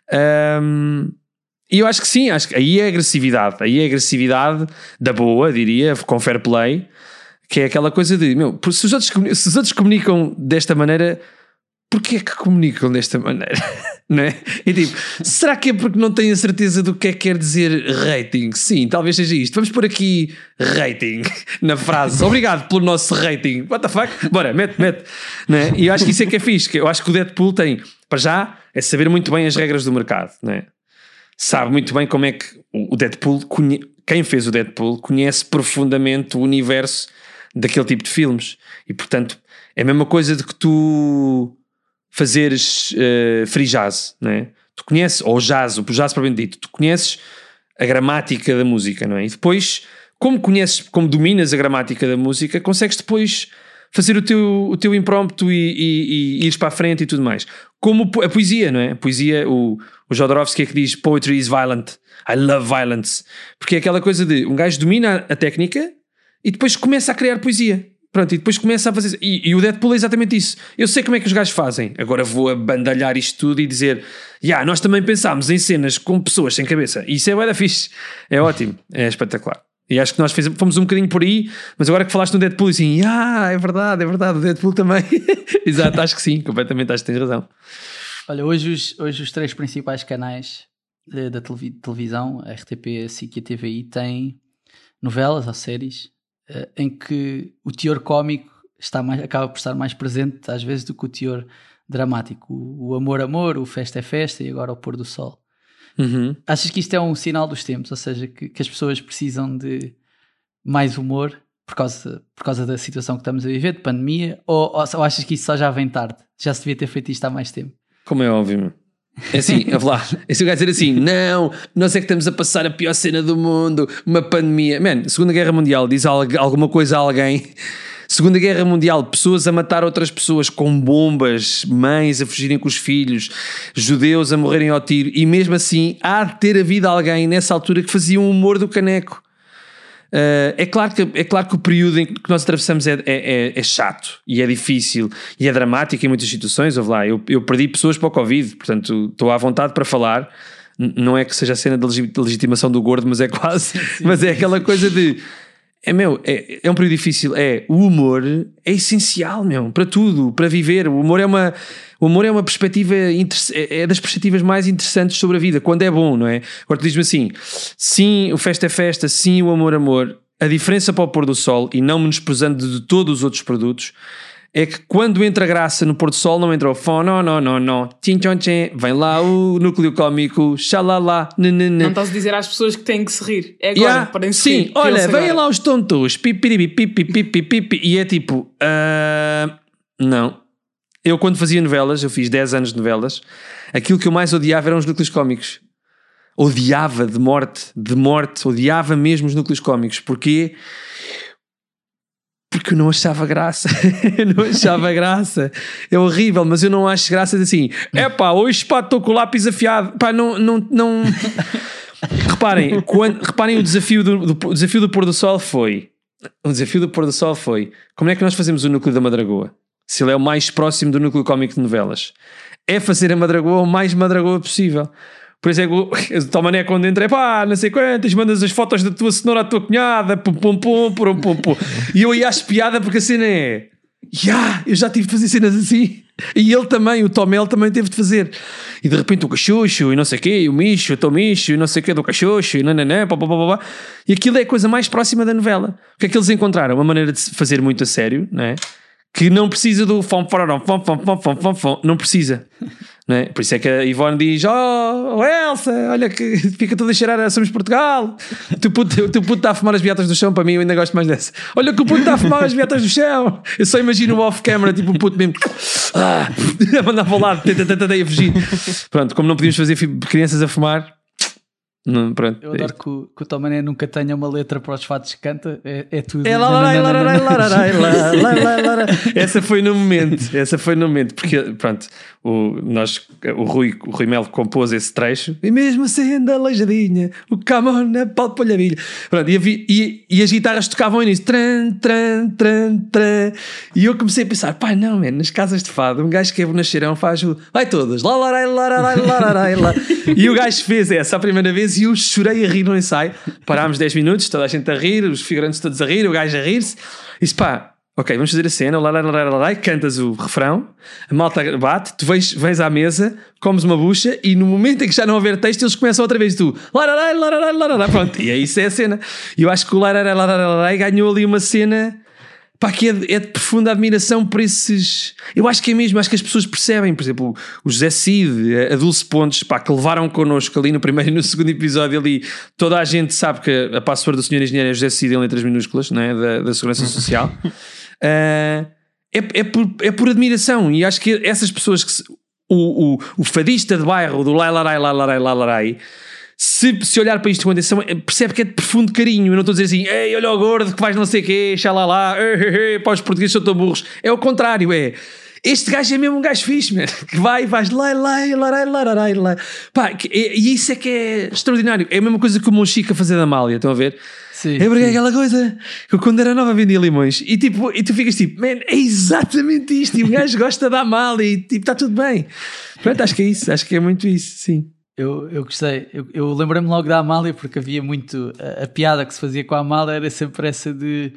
E eu acho que sim, acho que aí é agressividade da boa, diria, com fair play, que é aquela coisa de, se os outros comunicam desta maneira, porquê é que comunicam desta maneira? Não é? E tipo, será que é porque não têm a certeza do que é que quer dizer rating? Sim, talvez seja isto. Vamos pôr aqui rating na frase. Obrigado pelo nosso rating. What the fuck? Bora, mete. Não é? E eu acho que isso é que é fixe. Que eu acho que o Deadpool tem, para já, é saber muito bem as regras do mercado, não é? Sabe muito bem como é que o Deadpool, quem fez o Deadpool, conhece profundamente o universo daquele tipo de filmes. E portanto, é a mesma coisa de que tu fazeres free jazz, não é? Tu conheces, ou jazz, o jazz propriamente dito, tu conheces a gramática da música, não é? E depois, como dominas a gramática da música, consegues depois fazer o teu impromptu e ires para a frente e tudo mais. Como a poesia, não é? A poesia, o Jodorowsky é que diz poetry is violent, I love violence, porque é aquela coisa de um gajo domina a técnica e depois começa a criar poesia. Pronto, e depois começa a fazer... E o Deadpool é exatamente isso. Eu sei como é que os gajos fazem. Agora vou abandalhar isto tudo e dizer... nós também pensámos em cenas com pessoas sem cabeça. E isso é bué da fixe. É ótimo. É espetacular. E acho que nós fomos um bocadinho por aí, mas agora que falaste no Deadpool, assim... é verdade. O Deadpool também. Exato, acho que sim. Completamente, acho que tens razão. Olha, hoje os 3 principais canais da televisão, a RTP, a SIC e a TVI, têm novelas ou séries... em que o teor cómico acaba por estar mais presente às vezes do que o teor dramático. O amor, o festa é festa e agora o pôr do sol. Uhum. Achas que isto é um sinal dos tempos? Ou seja, que as pessoas precisam de mais humor por causa da situação que estamos a viver, de pandemia? Ou achas que isso só já vem tarde? Já se devia ter feito isto há mais tempo? Como é óbvio, é assim, lá. Esse gajo dizer assim, não, nós é que estamos a passar a pior cena do mundo, uma pandemia. Segunda Guerra Mundial, diz alguma coisa a alguém. Segunda Guerra Mundial, pessoas a matar outras pessoas com bombas, mães a fugirem com os filhos, judeus a morrerem ao tiro, e mesmo assim há de ter havido alguém nessa altura que fazia um humor do caneco. É claro que o período em que nós atravessamos é chato e é difícil e é dramático em muitas situações. Ouve lá, eu perdi pessoas para o Covid, portanto estou à vontade para falar. Não é que seja a cena da legitimação do gordo, mas é quase. Mas é aquela coisa de é um período difícil. O humor é essencial, para tudo, para viver. O humor é uma perspectiva, é das perspectivas mais interessantes sobre a vida, quando é bom, não é? Agora tu dizes-me assim, sim, o festa é festa, sim, o amor. A diferença para o pôr do sol, e não menosprezando de todos os outros produtos, é que quando entra graça no pôr do sol, não entra o fó, não, tchim, vem lá o núcleo cómico, xalala, Não estás a dizer às pessoas que têm que se rir. É agora, podem se rir. Sim, olha, vêm lá os tontos, pipi, e é tipo, não. Eu quando fazia novelas, eu fiz 10 anos de novelas, aquilo que eu mais odiava eram os núcleos cómicos. Odiava de morte, odiava mesmo os núcleos cómicos. Porquê? Porque eu não achava graça. É horrível, mas eu não acho graça assim. Hoje estou com o lápis afiado. Não. Reparem o desafio do pôr do sol foi. O desafio do pôr do sol foi: como é que nós fazemos o núcleo da Madragoa? Se ele é o mais próximo do núcleo cómico de novelas, é fazer a Madragoa o mais Madragoa possível. Por isso é que o Tomané quando entra não sei quantas, mandas as fotos da tua cenoura à tua cunhada, pum. E eu ia às piada porque a cena é eu já tive de fazer cenas assim. E ele também, o Tomel também teve de fazer. E de repente o cachucho e não sei o quê, o micho, o tomicho e não sei o quê do cachucho e nananã, pá. E aquilo é a coisa mais próxima da novela. O que é que eles encontraram? Uma maneira de fazer muito a sério, não é? Que não precisa do fom, não precisa, não é? Por isso é que a Ivone diz: Elsa, olha que fica tudo a cheirar, somos Portugal. O teu puto está a fumar as beatas do chão. Para mim eu ainda gosto mais dessa. Olha que o puto está a fumar as beatas do chão. Eu só imagino o off-camera, tipo o puto mesmo a mandar para o lado, a fugir. Pronto, como não podíamos fazer crianças a fumar, Não, pronto, eu adoro que o Tom Mané nunca tenha uma letra para os fatos que canta. É tudo. Essa foi no momento. Porque, pronto, o Rui Melo compôs esse trecho. E mesmo sendo aleijadinha, o camão na palpolhavilha. Pronto, e as guitarras tocavam nisso. Tran, tran, tran, tran. E eu comecei a pensar, pá, não, man, nas casas de fado, um gajo que é bonacheirão faz o... Vai todas. E o gajo fez essa a primeira vez e eu chorei a rir no ensaio. Parámos 10 minutos, toda a gente a rir, os figurantes todos a rir, o gajo a rir-se. E disse, pá, ok, vamos fazer a cena, e cantas o refrão, a malta bate, tu vens à mesa, comes uma bucha e no momento em que já não houver texto eles começam outra vez, tu pronto, e aí isso é a cena. E eu acho que o ganhou ali uma cena, pá, que é de profunda admiração por esses... Eu acho que é mesmo, acho que as pessoas percebem, por exemplo, o José Cid, a Dulce Pontes, pá, que levaram connosco ali no primeiro e no segundo episódio ali, toda a gente sabe que a password do Sr. Engenheiro é José Cid em letras minúsculas, não é? Da Segurança Social. É por admiração, e acho que essas pessoas que o fadista de bairro do lai, se olhar para isto com atenção, percebe que é de profundo carinho. Eu não estou a dizer assim, ei, olha o gordo que vais não sei o quê, xalala, para os portugueses são tão burros. É o contrário, este gajo é mesmo um gajo fixe, man, que vais lá. Pá, e isso é que é extraordinário. É a mesma coisa que o Monchique a fazer da Amália, estão a ver? Sim, porque é aquela coisa que eu, quando era nova, vendia limões e tu ficas tipo, man, é exatamente isto. E o gajo gosta da Amália e tipo, está tudo bem. Pronto, acho que é isso, acho que é muito isso, sim. Eu gostei, eu lembrei-me logo da Amália porque havia muito, a piada que se fazia com a Amália era sempre essa de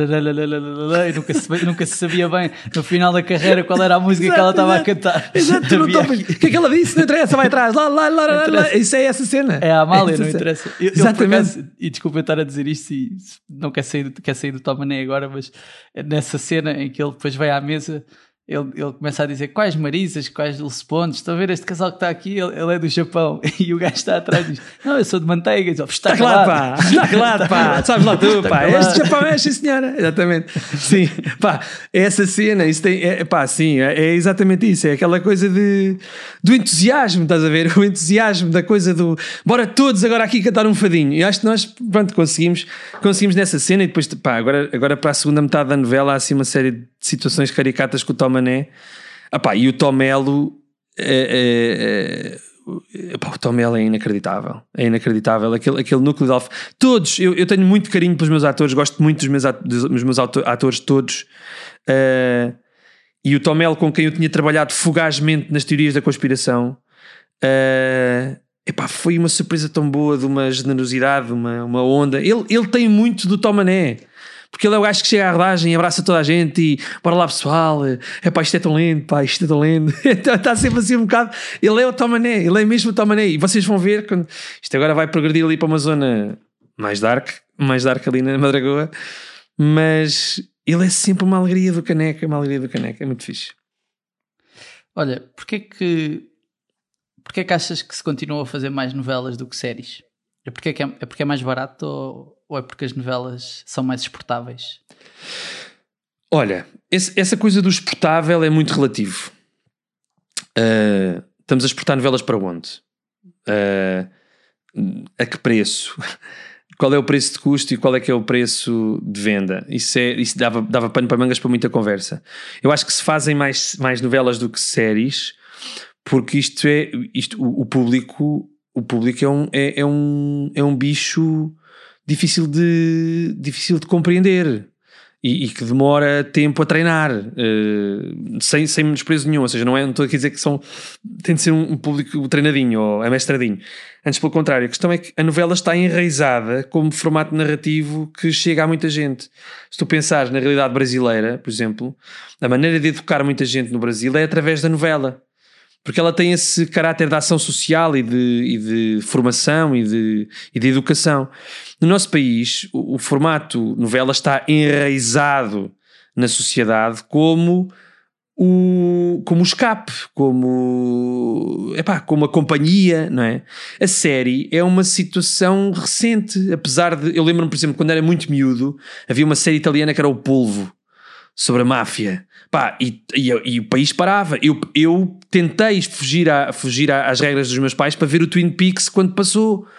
e nunca se sabia bem no final da carreira qual era a música que ela estava a cantar. Exato, tu não topas. O que é que ela disse? Não interessa, vai atrás, lá. Isso é essa cena. É a Amália, não interessa. Exatamente. E desculpa eu estar a dizer isto e não quer sair do Tom Mané agora, mas nessa cena em que ele depois vai à mesa, ele começa a dizer quais Marisas, quais Dulce Pontes, estão a ver este casal que está aqui, ele é do Japão, e o gajo está atrás e diz, não, eu sou de manteigas. Está claro, pá, sabes lá tu, pá, este Japão é, sim senhora, exatamente, sim, pá, essa cena, isso tem, pá, sim, é exatamente isso, é aquela coisa do entusiasmo, estás a ver, o entusiasmo da coisa do, bora todos agora aqui cantar um fadinho, e acho que nós, pronto, conseguimos nessa cena, e depois, pá, agora para a segunda metade da novela há assim uma série de situações caricatas com o Tom Mané. E o Tom Melo o Tom Melo é inacreditável, aquele núcleo de Alfa, todos, eu tenho muito carinho pelos meus atores, gosto muito dos meus atores todos, e o Tom Melo, com quem eu tinha trabalhado fugazmente nas teorias da conspiração, foi uma surpresa tão boa, de uma generosidade, uma onda. Ele tem muito do Tom Mané, porque ele é o gajo que chega à rodagem e abraça toda a gente e bora lá pessoal, isto é tão lindo, isto é tão lindo. Está sempre assim um bocado, ele é o Tom Mané, ele é mesmo o Tom Mané, e vocês vão ver quando isto agora vai progredir ali para uma zona mais dark ali na Madragoa, mas ele é sempre uma alegria do caneca, é muito fixe. Olha, porquê que achas que se continua a fazer mais novelas do que séries? É porque é mais barato ou é porque as novelas são mais exportáveis? Olha, essa coisa do exportável é muito relativo. Estamos a exportar novelas para onde? A que preço? Qual é o preço de custo e qual é que é o preço de venda? Isso dava pano para mangas para muita conversa. Eu acho que se fazem mais novelas do que séries, porque o público é um bicho difícil de compreender e que demora tempo a treinar, sem desprezo nenhum. Ou seja, não estou a dizer que tem de ser um público treinadinho ou amestradinho. Antes, pelo contrário, a questão é que a novela está enraizada como formato narrativo que chega a muita gente. Se tu pensares na realidade brasileira, por exemplo, a maneira de educar muita gente no Brasil é através da novela. Porque ela tem esse caráter de ação social e de formação e de educação. No nosso país, o formato novela está enraizado na sociedade como o escape, como a companhia, não é? A série é uma situação recente, apesar de... Eu lembro-me, por exemplo, quando era muito miúdo, havia uma série italiana que era O Polvo, sobre a máfia. E o país parava. Eu tentei fugir às regras dos meus pais para ver o Twin Peaks quando passou.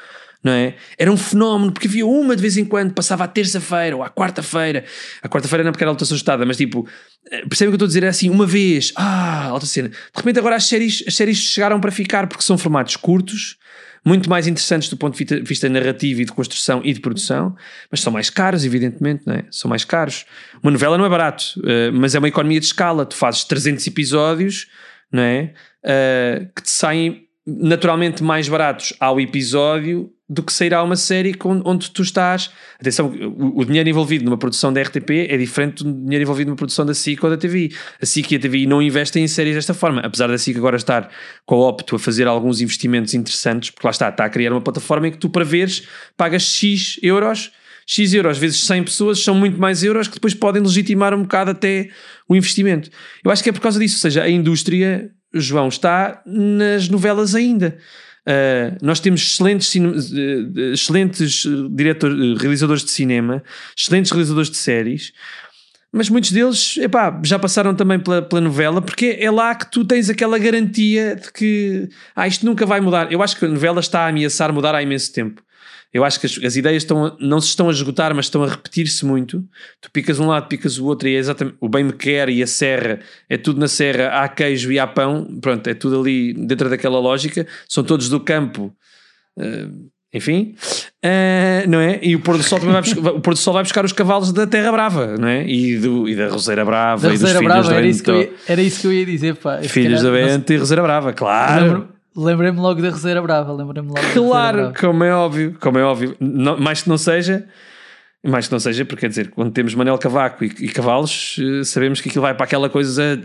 não é? Era um fenómeno, porque havia uma de vez em quando, passava à terça-feira ou à quarta-feira. A quarta-feira não porque era alta assustada, mas tipo, percebem o que eu estou a dizer? É assim, uma vez, alta cena. De repente agora as séries chegaram para ficar porque são formatos curtos, muito mais interessantes do ponto de vista narrativo e de construção e de produção, mas são mais caros, evidentemente, não é? São mais caros. Uma novela não é barato, mas é uma economia de escala. Tu fazes 300 episódios, não é? Que te saem naturalmente mais baratos ao episódio do que sairá uma série onde tu estás. Atenção, o dinheiro envolvido numa produção da RTP é diferente do dinheiro envolvido numa produção da SIC ou da TVI. A SIC e a TVI não investem em séries desta forma, apesar da SIC agora estar com a Opto a fazer alguns investimentos interessantes, porque lá está a criar uma plataforma em que tu, para veres, pagas X euros vezes 100 pessoas, são muito mais euros que depois podem legitimar um bocado até o investimento. Eu acho que é por causa disso, ou seja, a indústria, João, está nas novelas ainda. Nós temos excelentes realizadores de cinema, excelentes realizadores de séries, mas muitos deles já passaram também pela novela, porque é lá que tu tens aquela garantia de que isto nunca vai mudar. Eu acho que a novela está a ameaçar mudar há imenso tempo. Eu acho que as ideias não se estão a esgotar, mas estão a repetir-se muito. Tu picas um lado, picas o outro, e é exatamente o bem me quer e a serra, é tudo na serra, há queijo e há pão, pronto, é tudo ali dentro daquela lógica, são todos do campo, enfim, não é? E o pôr do sol também vai buscar os cavalos da Terra Brava, não é? E da Roseira Brava, da e dos Roseira filhos Brava, do era isso que eu ia dizer, pá. Filhos da Bento e Roseira Brava, claro. Lembrei-me logo da Roseira Brava, claro, como é óbvio, mais que não seja, porque quer dizer, quando temos Manel Cavaco e cavalos, sabemos que aquilo vai para aquela coisa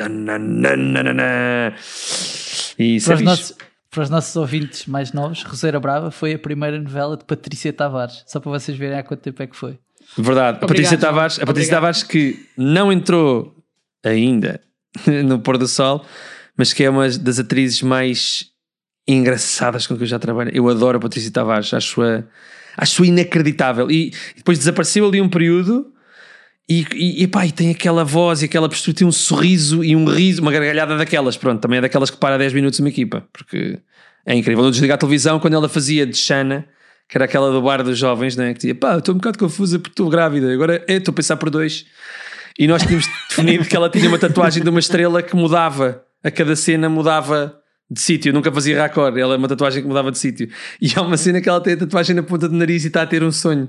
e isso para os nossos ouvintes mais novos, Roseira Brava foi a primeira novela de Patrícia Tavares, só para vocês verem há quanto tempo é que foi. Verdade. Obrigado, a Patrícia Tavares que não entrou ainda no Pôr do Sol, mas que é uma das atrizes mais engraçadas com que eu já trabalho. Eu adoro a Patrícia Tavares, acho-a inacreditável, e depois desapareceu ali um período e tem aquela voz e aquela postura, tem um sorriso e um riso, uma gargalhada daquelas, pronto, também é daquelas que para 10 minutos uma equipa, porque é incrível. No Desligar a Televisão, quando ela fazia de Xana, que era aquela do bar dos jovens, né, que dizia, estou um bocado confusa porque estou grávida, agora estou a pensar por 2, e nós tínhamos definido que ela tinha uma tatuagem de uma estrela que mudava, a cada cena mudava de sítio, nunca fazia raccord, ela é uma tatuagem que mudava de sítio, e há uma cena que ela tem a tatuagem na ponta do nariz e está a ter um sonho,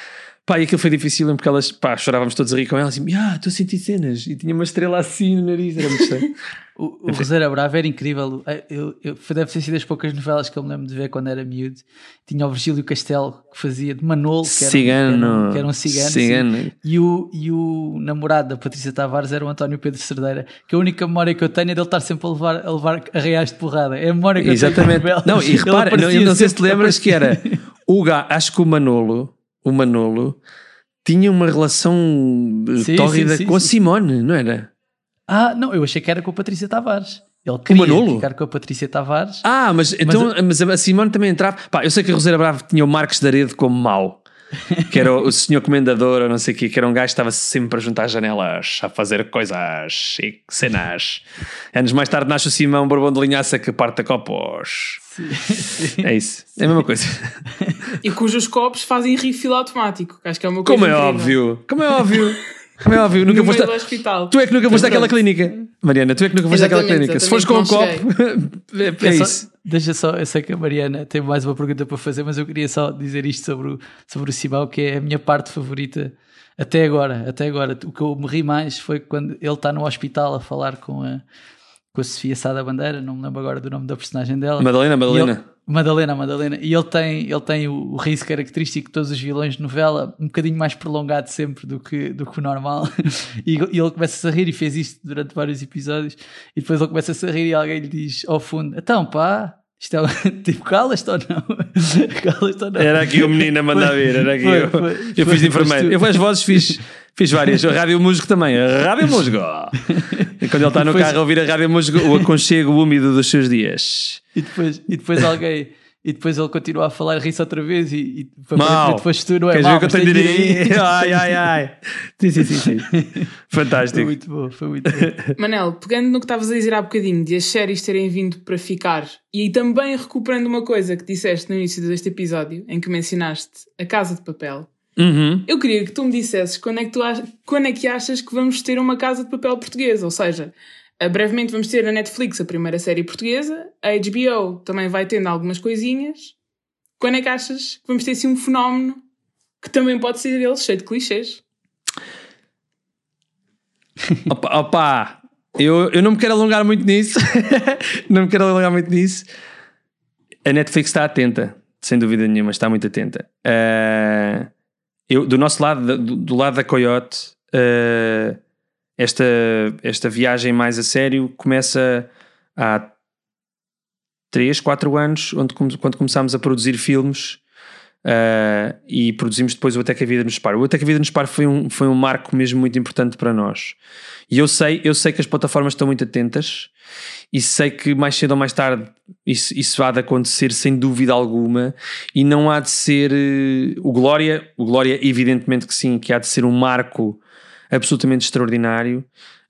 e aquilo foi difícil porque elas, chorávamos todos a rir com ela, assim, estou a sentir cenas, e tinha uma estrela assim no nariz, era muito estranho. O Roseira Brava era incrível, deve ter sido das poucas novelas que eu me lembro de ver quando era miúdo. Tinha o Virgílio Castelo, que fazia de Manolo, que era um cigano. E o namorado da Patrícia Tavares era o António Pedro Cerdeira, que a única memória que eu tenho é dele estar sempre a levar arreais de porrada. É a memória que eu tenho. Exatamente. Não, e repara, eu não sei se te lembras que era acho que o Manolo tinha uma relação tórrida com a Simone, não era? Não, eu achei que era com a Patrícia Tavares. Ele queria ficar com a Patrícia Tavares. Mas a Simone também entrava. Eu sei que a Roseira Brava tinha o Marcos Daredo como mau, que era o senhor comendador ou não sei o quê, que era um gajo que estava sempre a juntar as janelas, a fazer coisas e cenas. Anos mais tarde nasce o Simão Bourbon de Linhaça, que parte a copos. Sim. É isso, é a mesma coisa. E cujos copos fazem refill automático, que acho que é uma coisa Como é óbvio, nunca foste ao hospital. Tu é que nunca foste àquela clínica, Mariana, àquela clínica. Se fores com um copo, é isso. Deixa só, eu sei que a Mariana tem mais uma pergunta para fazer, mas eu queria só dizer isto sobre o Simão, que é a minha parte favorita até agora. O que eu me ri mais foi quando ele está no hospital a falar com a Sofia Sá da Bandeira, não me lembro agora do nome da personagem dela. Madalena. E ele tem o riso característico de todos os vilões de novela, um bocadinho mais prolongado sempre do que o normal. E ele começa a rir, e fez isto durante vários episódios, e depois ele começa a rir e alguém lhe diz ao fundo, então isto é tipo, calas-te ou não? Era aqui o menino a mandar vir, era aqui eu fiz de enfermeiro. Eu as vozes fiz várias, a Rádio Musgo também, a Rádio Musgo. E quando ele está no carro a ouvir a Rádio Musgo, o aconchego úmido dos seus dias. E depois alguém e depois ele continua a falar, ri-se outra vez e depois tu não é queres mal. Queres ver que eu tenho aí? Ai. Sim. Fantástico. Foi muito bom. Manel, pegando no que estavas a dizer há bocadinho, de as séries terem vindo para ficar, e também recuperando uma coisa que disseste no início deste episódio, em que mencionaste A Casa de Papel, eu queria que tu me dissesses quando é que achas que vamos ter uma Casa de Papel portuguesa, ou seja... brevemente vamos ter na Netflix a primeira série portuguesa, a HBO também vai tendo algumas coisinhas. Quando é que achas que vamos ter assim um fenómeno que também pode ser ele, cheio de clichês? Opa, eu não me quero alongar muito nisso. A Netflix está atenta, sem dúvida nenhuma, está muito atenta. Do nosso lado, do lado da Coyote, esta viagem mais a sério começa há 3, 4 anos, quando começámos a produzir filmes e produzimos depois o Até que a Vida nos Separe. O Até que a Vida nos Separe foi um marco mesmo muito importante para nós. E eu sei que as plataformas estão muito atentas e sei que mais cedo ou mais tarde isso há de acontecer sem dúvida alguma, e não há de ser o Glória evidentemente que sim, que há de ser um marco absolutamente extraordinário.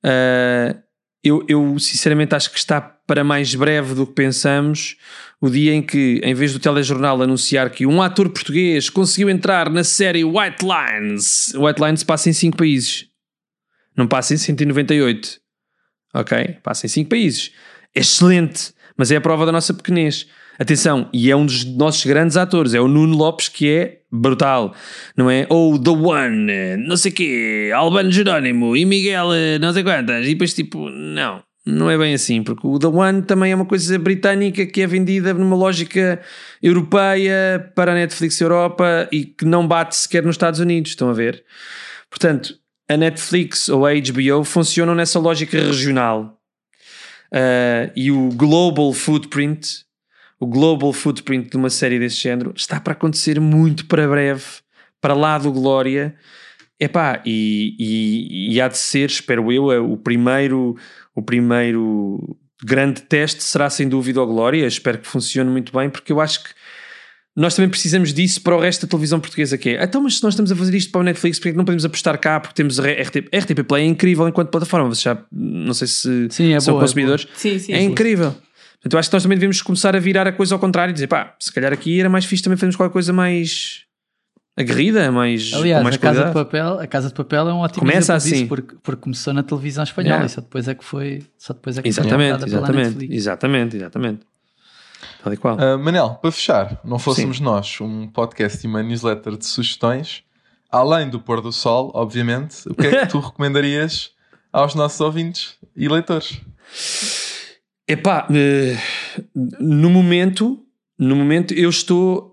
Eu sinceramente acho que está para mais breve do que pensamos o dia em que, em vez do telejornal anunciar que um ator português conseguiu entrar na série White Lines passa em 5 países, não passa em 198, ok? Passa em 5 países, é excelente, mas é a prova da nossa pequenez. Atenção, e é um dos nossos grandes atores, é o Nuno Lopes, que é brutal, não é? Ou The One, não sei quê, Albano Jerónimo e Miguel não sei quantas, e depois tipo, não é bem assim, porque o The One também é uma coisa britânica que é vendida numa lógica europeia para a Netflix Europa e que não bate sequer nos Estados Unidos, estão a ver? Portanto, a Netflix ou a HBO funcionam nessa lógica regional, e o global footprint de uma série desse género está para acontecer muito para breve, para lá do Glória. Epá, e há de ser, espero eu, o primeiro grande teste será sem dúvida o Glória. Espero que funcione muito bem, porque eu acho que nós também precisamos disso para o resto da televisão portuguesa, que é, então, mas se nós estamos a fazer isto para o Netflix, porque não podemos apostar cá, porque temos RTP Play, é incrível enquanto plataforma. Vocês já, não sei se são consumidores, é incrível. Portanto, eu acho que nós também devemos começar a virar a coisa ao contrário e dizer, se calhar aqui era mais fixe também fazermos qualquer coisa mais aguerrida, mais, aliás, com mais qualidade. A Casa de Papel é um ótimo começa exemplo assim, disso, porque começou na televisão espanhola e só depois é que foi exatamente, tal e qual. Manel, para fechar, não fôssemos nós um podcast e uma newsletter de sugestões, além do Pôr do Sol, obviamente, o que é que tu recomendarias aos nossos ouvintes e leitores? Epá, no momento eu estou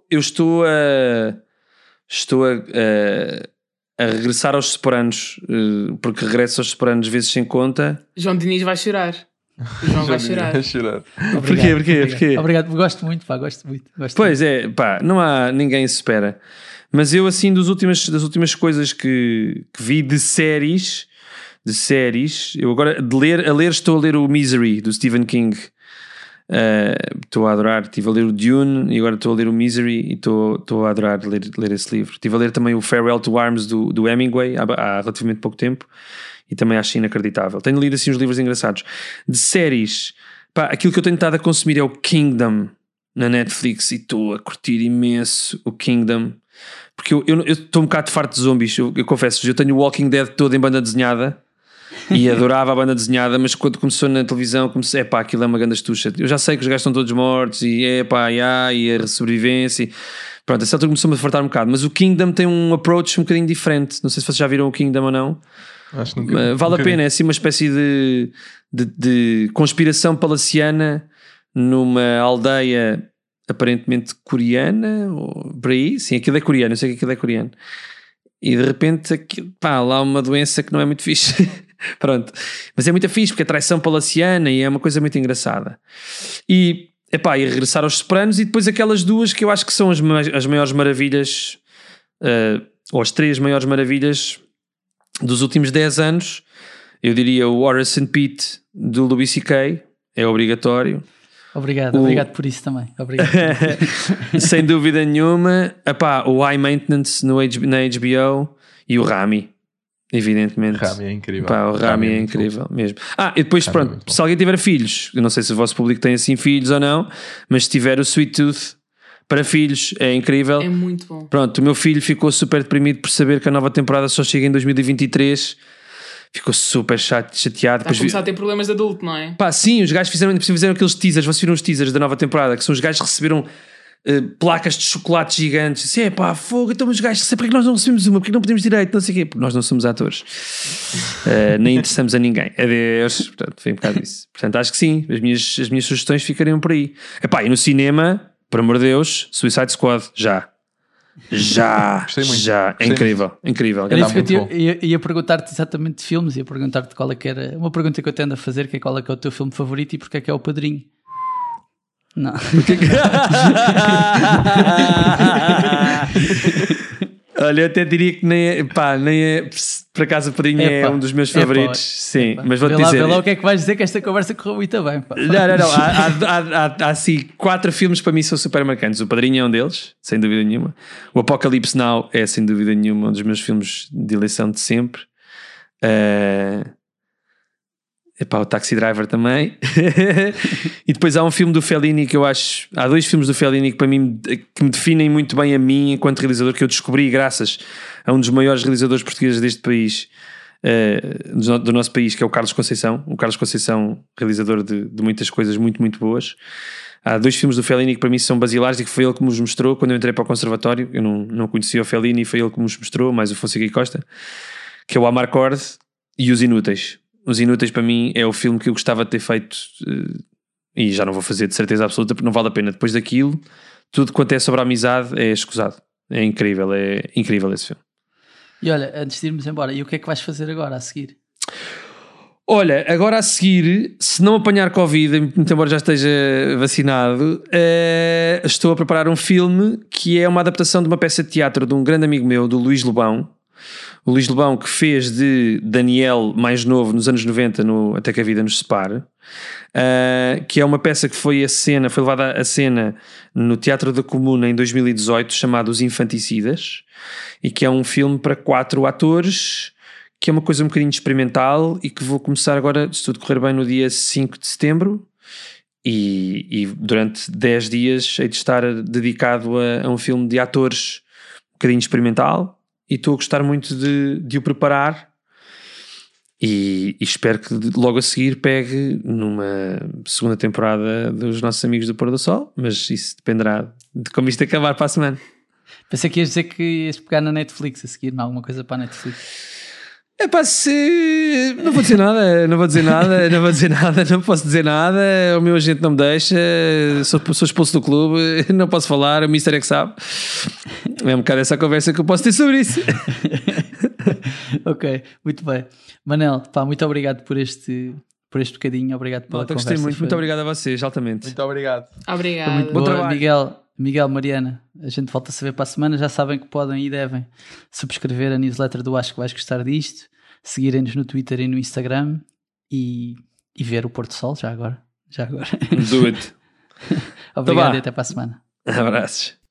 a regressar aos Sopranos, porque regresso aos Sopranos vezes sem conta. João Diniz vai chorar. João vai chorar. Porquê? Obrigado, gosto muito. Pois é, não há ninguém se espera. Mas eu, assim, das últimas coisas que vi de séries, eu agora estou a ler o Misery do Stephen King. Estou a adorar. Estive a ler o Dune e agora estou a ler o Misery e estou a adorar ler esse livro. Estive a ler também o Farewell to Arms do Hemingway há relativamente pouco tempo e também acho inacreditável. Tenho lido assim uns livros engraçados. De séries, aquilo que eu tenho estado a consumir é o Kingdom na Netflix e estou a curtir imenso o Kingdom, porque eu estou um bocado farto de zombies. Eu confesso, eu tenho o Walking Dead todo em banda desenhada e adorava a banda desenhada, mas quando começou na televisão aquilo é uma grande estucha. Eu já sei que os gajos estão todos mortos e e a sobrevivência pronto, essa altura começou-me a fartar um bocado, mas o Kingdom tem um approach um bocadinho diferente. Não sei se vocês já viram o Kingdom ou não. Acho que nunca, vale a pena, é assim uma espécie de conspiração palaciana numa aldeia aparentemente coreana, ou por aí, sim, aquilo é coreano, eu sei que aquilo é coreano, e de repente lá há uma doença que não é muito fixe. Pronto, mas é muito fixe porque é traição palaciana e é uma coisa muito engraçada. E regressar aos Sopranos, e depois aquelas duas que eu acho que são as maiores maravilhas, ou as 3 maiores maravilhas dos últimos 10 anos. Eu diria o Horace and Pete do Louis C.K., é obrigatório. Obrigado por isso também. Obrigado. Sem dúvida nenhuma. Epá, o High Maintenance na HBO e o Rami, evidentemente. O Rami é incrível. Epá, o Rami é incrível mesmo. E depois, pronto, se alguém tiver filhos, eu não sei se o vosso público tem assim filhos ou não, mas se tiver o Sweet Tooth para filhos, é incrível. É muito bom. Pronto, o meu filho ficou super deprimido por saber que a nova temporada só chega em 2023. Ficou super chateado. Está a começar a ter problemas de adulto, não é? Pá, sim, os gajos fizeram aqueles teasers. Vocês viram os teasers da nova temporada? Que são os gajos que receberam placas de chocolate gigantes. Assim, pá, fogo, então os gajos, porque é que nós não recebemos uma? Porque não podemos direito? Não sei o quê. Porque nós não somos atores. Nem interessamos a ninguém. Adeus. Portanto, foi um bocado isso. Portanto, acho que sim. As minhas sugestões ficariam por aí. Epá, e no cinema, por amor de Deus, Suicide Squad, já. É incrível. Ia perguntar-te exatamente de filmes, ia perguntar-te qual é que era. Uma pergunta que eu tendo a fazer, que é qual é que é o teu filme favorito e porque é que é o Padrinho. Não. Olha, eu até diria que nem é por acaso o Padrinho é um dos meus favoritos. Sim, mas vou-te dizer. Vê lá o que é que vais dizer, que esta conversa correu muito bem. Pá. Não. Há assim 4 filmes para mim são super marcantes. O Padrinho é um deles, sem dúvida nenhuma. O Apocalipse Now é sem dúvida nenhuma um dos meus filmes de eleição de sempre. O Taxi Driver também. E depois há um filme do Fellini que eu acho... Há 2 filmes do Fellini que para mim que me definem muito bem a mim enquanto realizador, que eu descobri graças a um dos maiores realizadores portugueses deste país, do nosso país, que é o Carlos Conceição. O Carlos Conceição, realizador de muitas coisas muito, muito boas. Há 2 filmes do Fellini que para mim são basilares e que foi ele que me os mostrou quando eu entrei para o conservatório. Eu não conhecia o Fellini e foi ele que me os mostrou, mais o Fonseca e Costa, que é o Amarcord e Os Inúteis. Os Inúteis para mim é o filme que eu gostava de ter feito e já não vou fazer de certeza absoluta porque não vale a pena. Depois daquilo, tudo quanto é sobre a amizade é escusado. É incrível esse filme. E olha, antes de irmos embora, e o que é que vais fazer agora a seguir? Olha, agora a seguir, se não apanhar Covid, muito embora já esteja vacinado, estou a preparar um filme que é uma adaptação de uma peça de teatro de um grande amigo meu, do Luís Lobão. O Luís Lobão, que fez de Daniel mais novo nos anos 90 no Até que a Vida nos Separe, que é uma peça que foi levada a cena no Teatro da Comuna em 2018, chamado Os Infanticidas, e que é um filme para 4 atores, que é uma coisa um bocadinho experimental e que vou começar agora, se tudo correr bem, no dia 5 de setembro, e durante 10 dias hei de estar dedicado a um filme de atores um bocadinho experimental. E estou a gostar muito de o preparar e espero que logo a seguir pegue numa segunda temporada dos nossos amigos do Pôr do Sol, mas isso dependerá de como isto acabar para a semana. Pensei que ias dizer que ias pegar na Netflix a seguir, não, alguma coisa para a Netflix. Não vou dizer nada, não posso dizer nada, o meu agente não me deixa, sou expulso do clube, não posso falar, o Mister é que sabe. É um bocado essa conversa que eu posso ter sobre isso. Ok, muito bem. Manel, muito obrigado por este bocadinho, obrigado pela conversa. Gostei muito obrigado a vocês, altamente. Muito obrigado. Obrigado. Muito bom trabalho. Miguel, Mariana, a gente volta a saber para a semana. Já sabem que podem e devem subscrever a newsletter do Acho que Vais Gostar Disto, seguirem-nos no Twitter e no Instagram e ver o Pôr do Sol já agora. Do it. Obrigado e até para a semana. Abraços.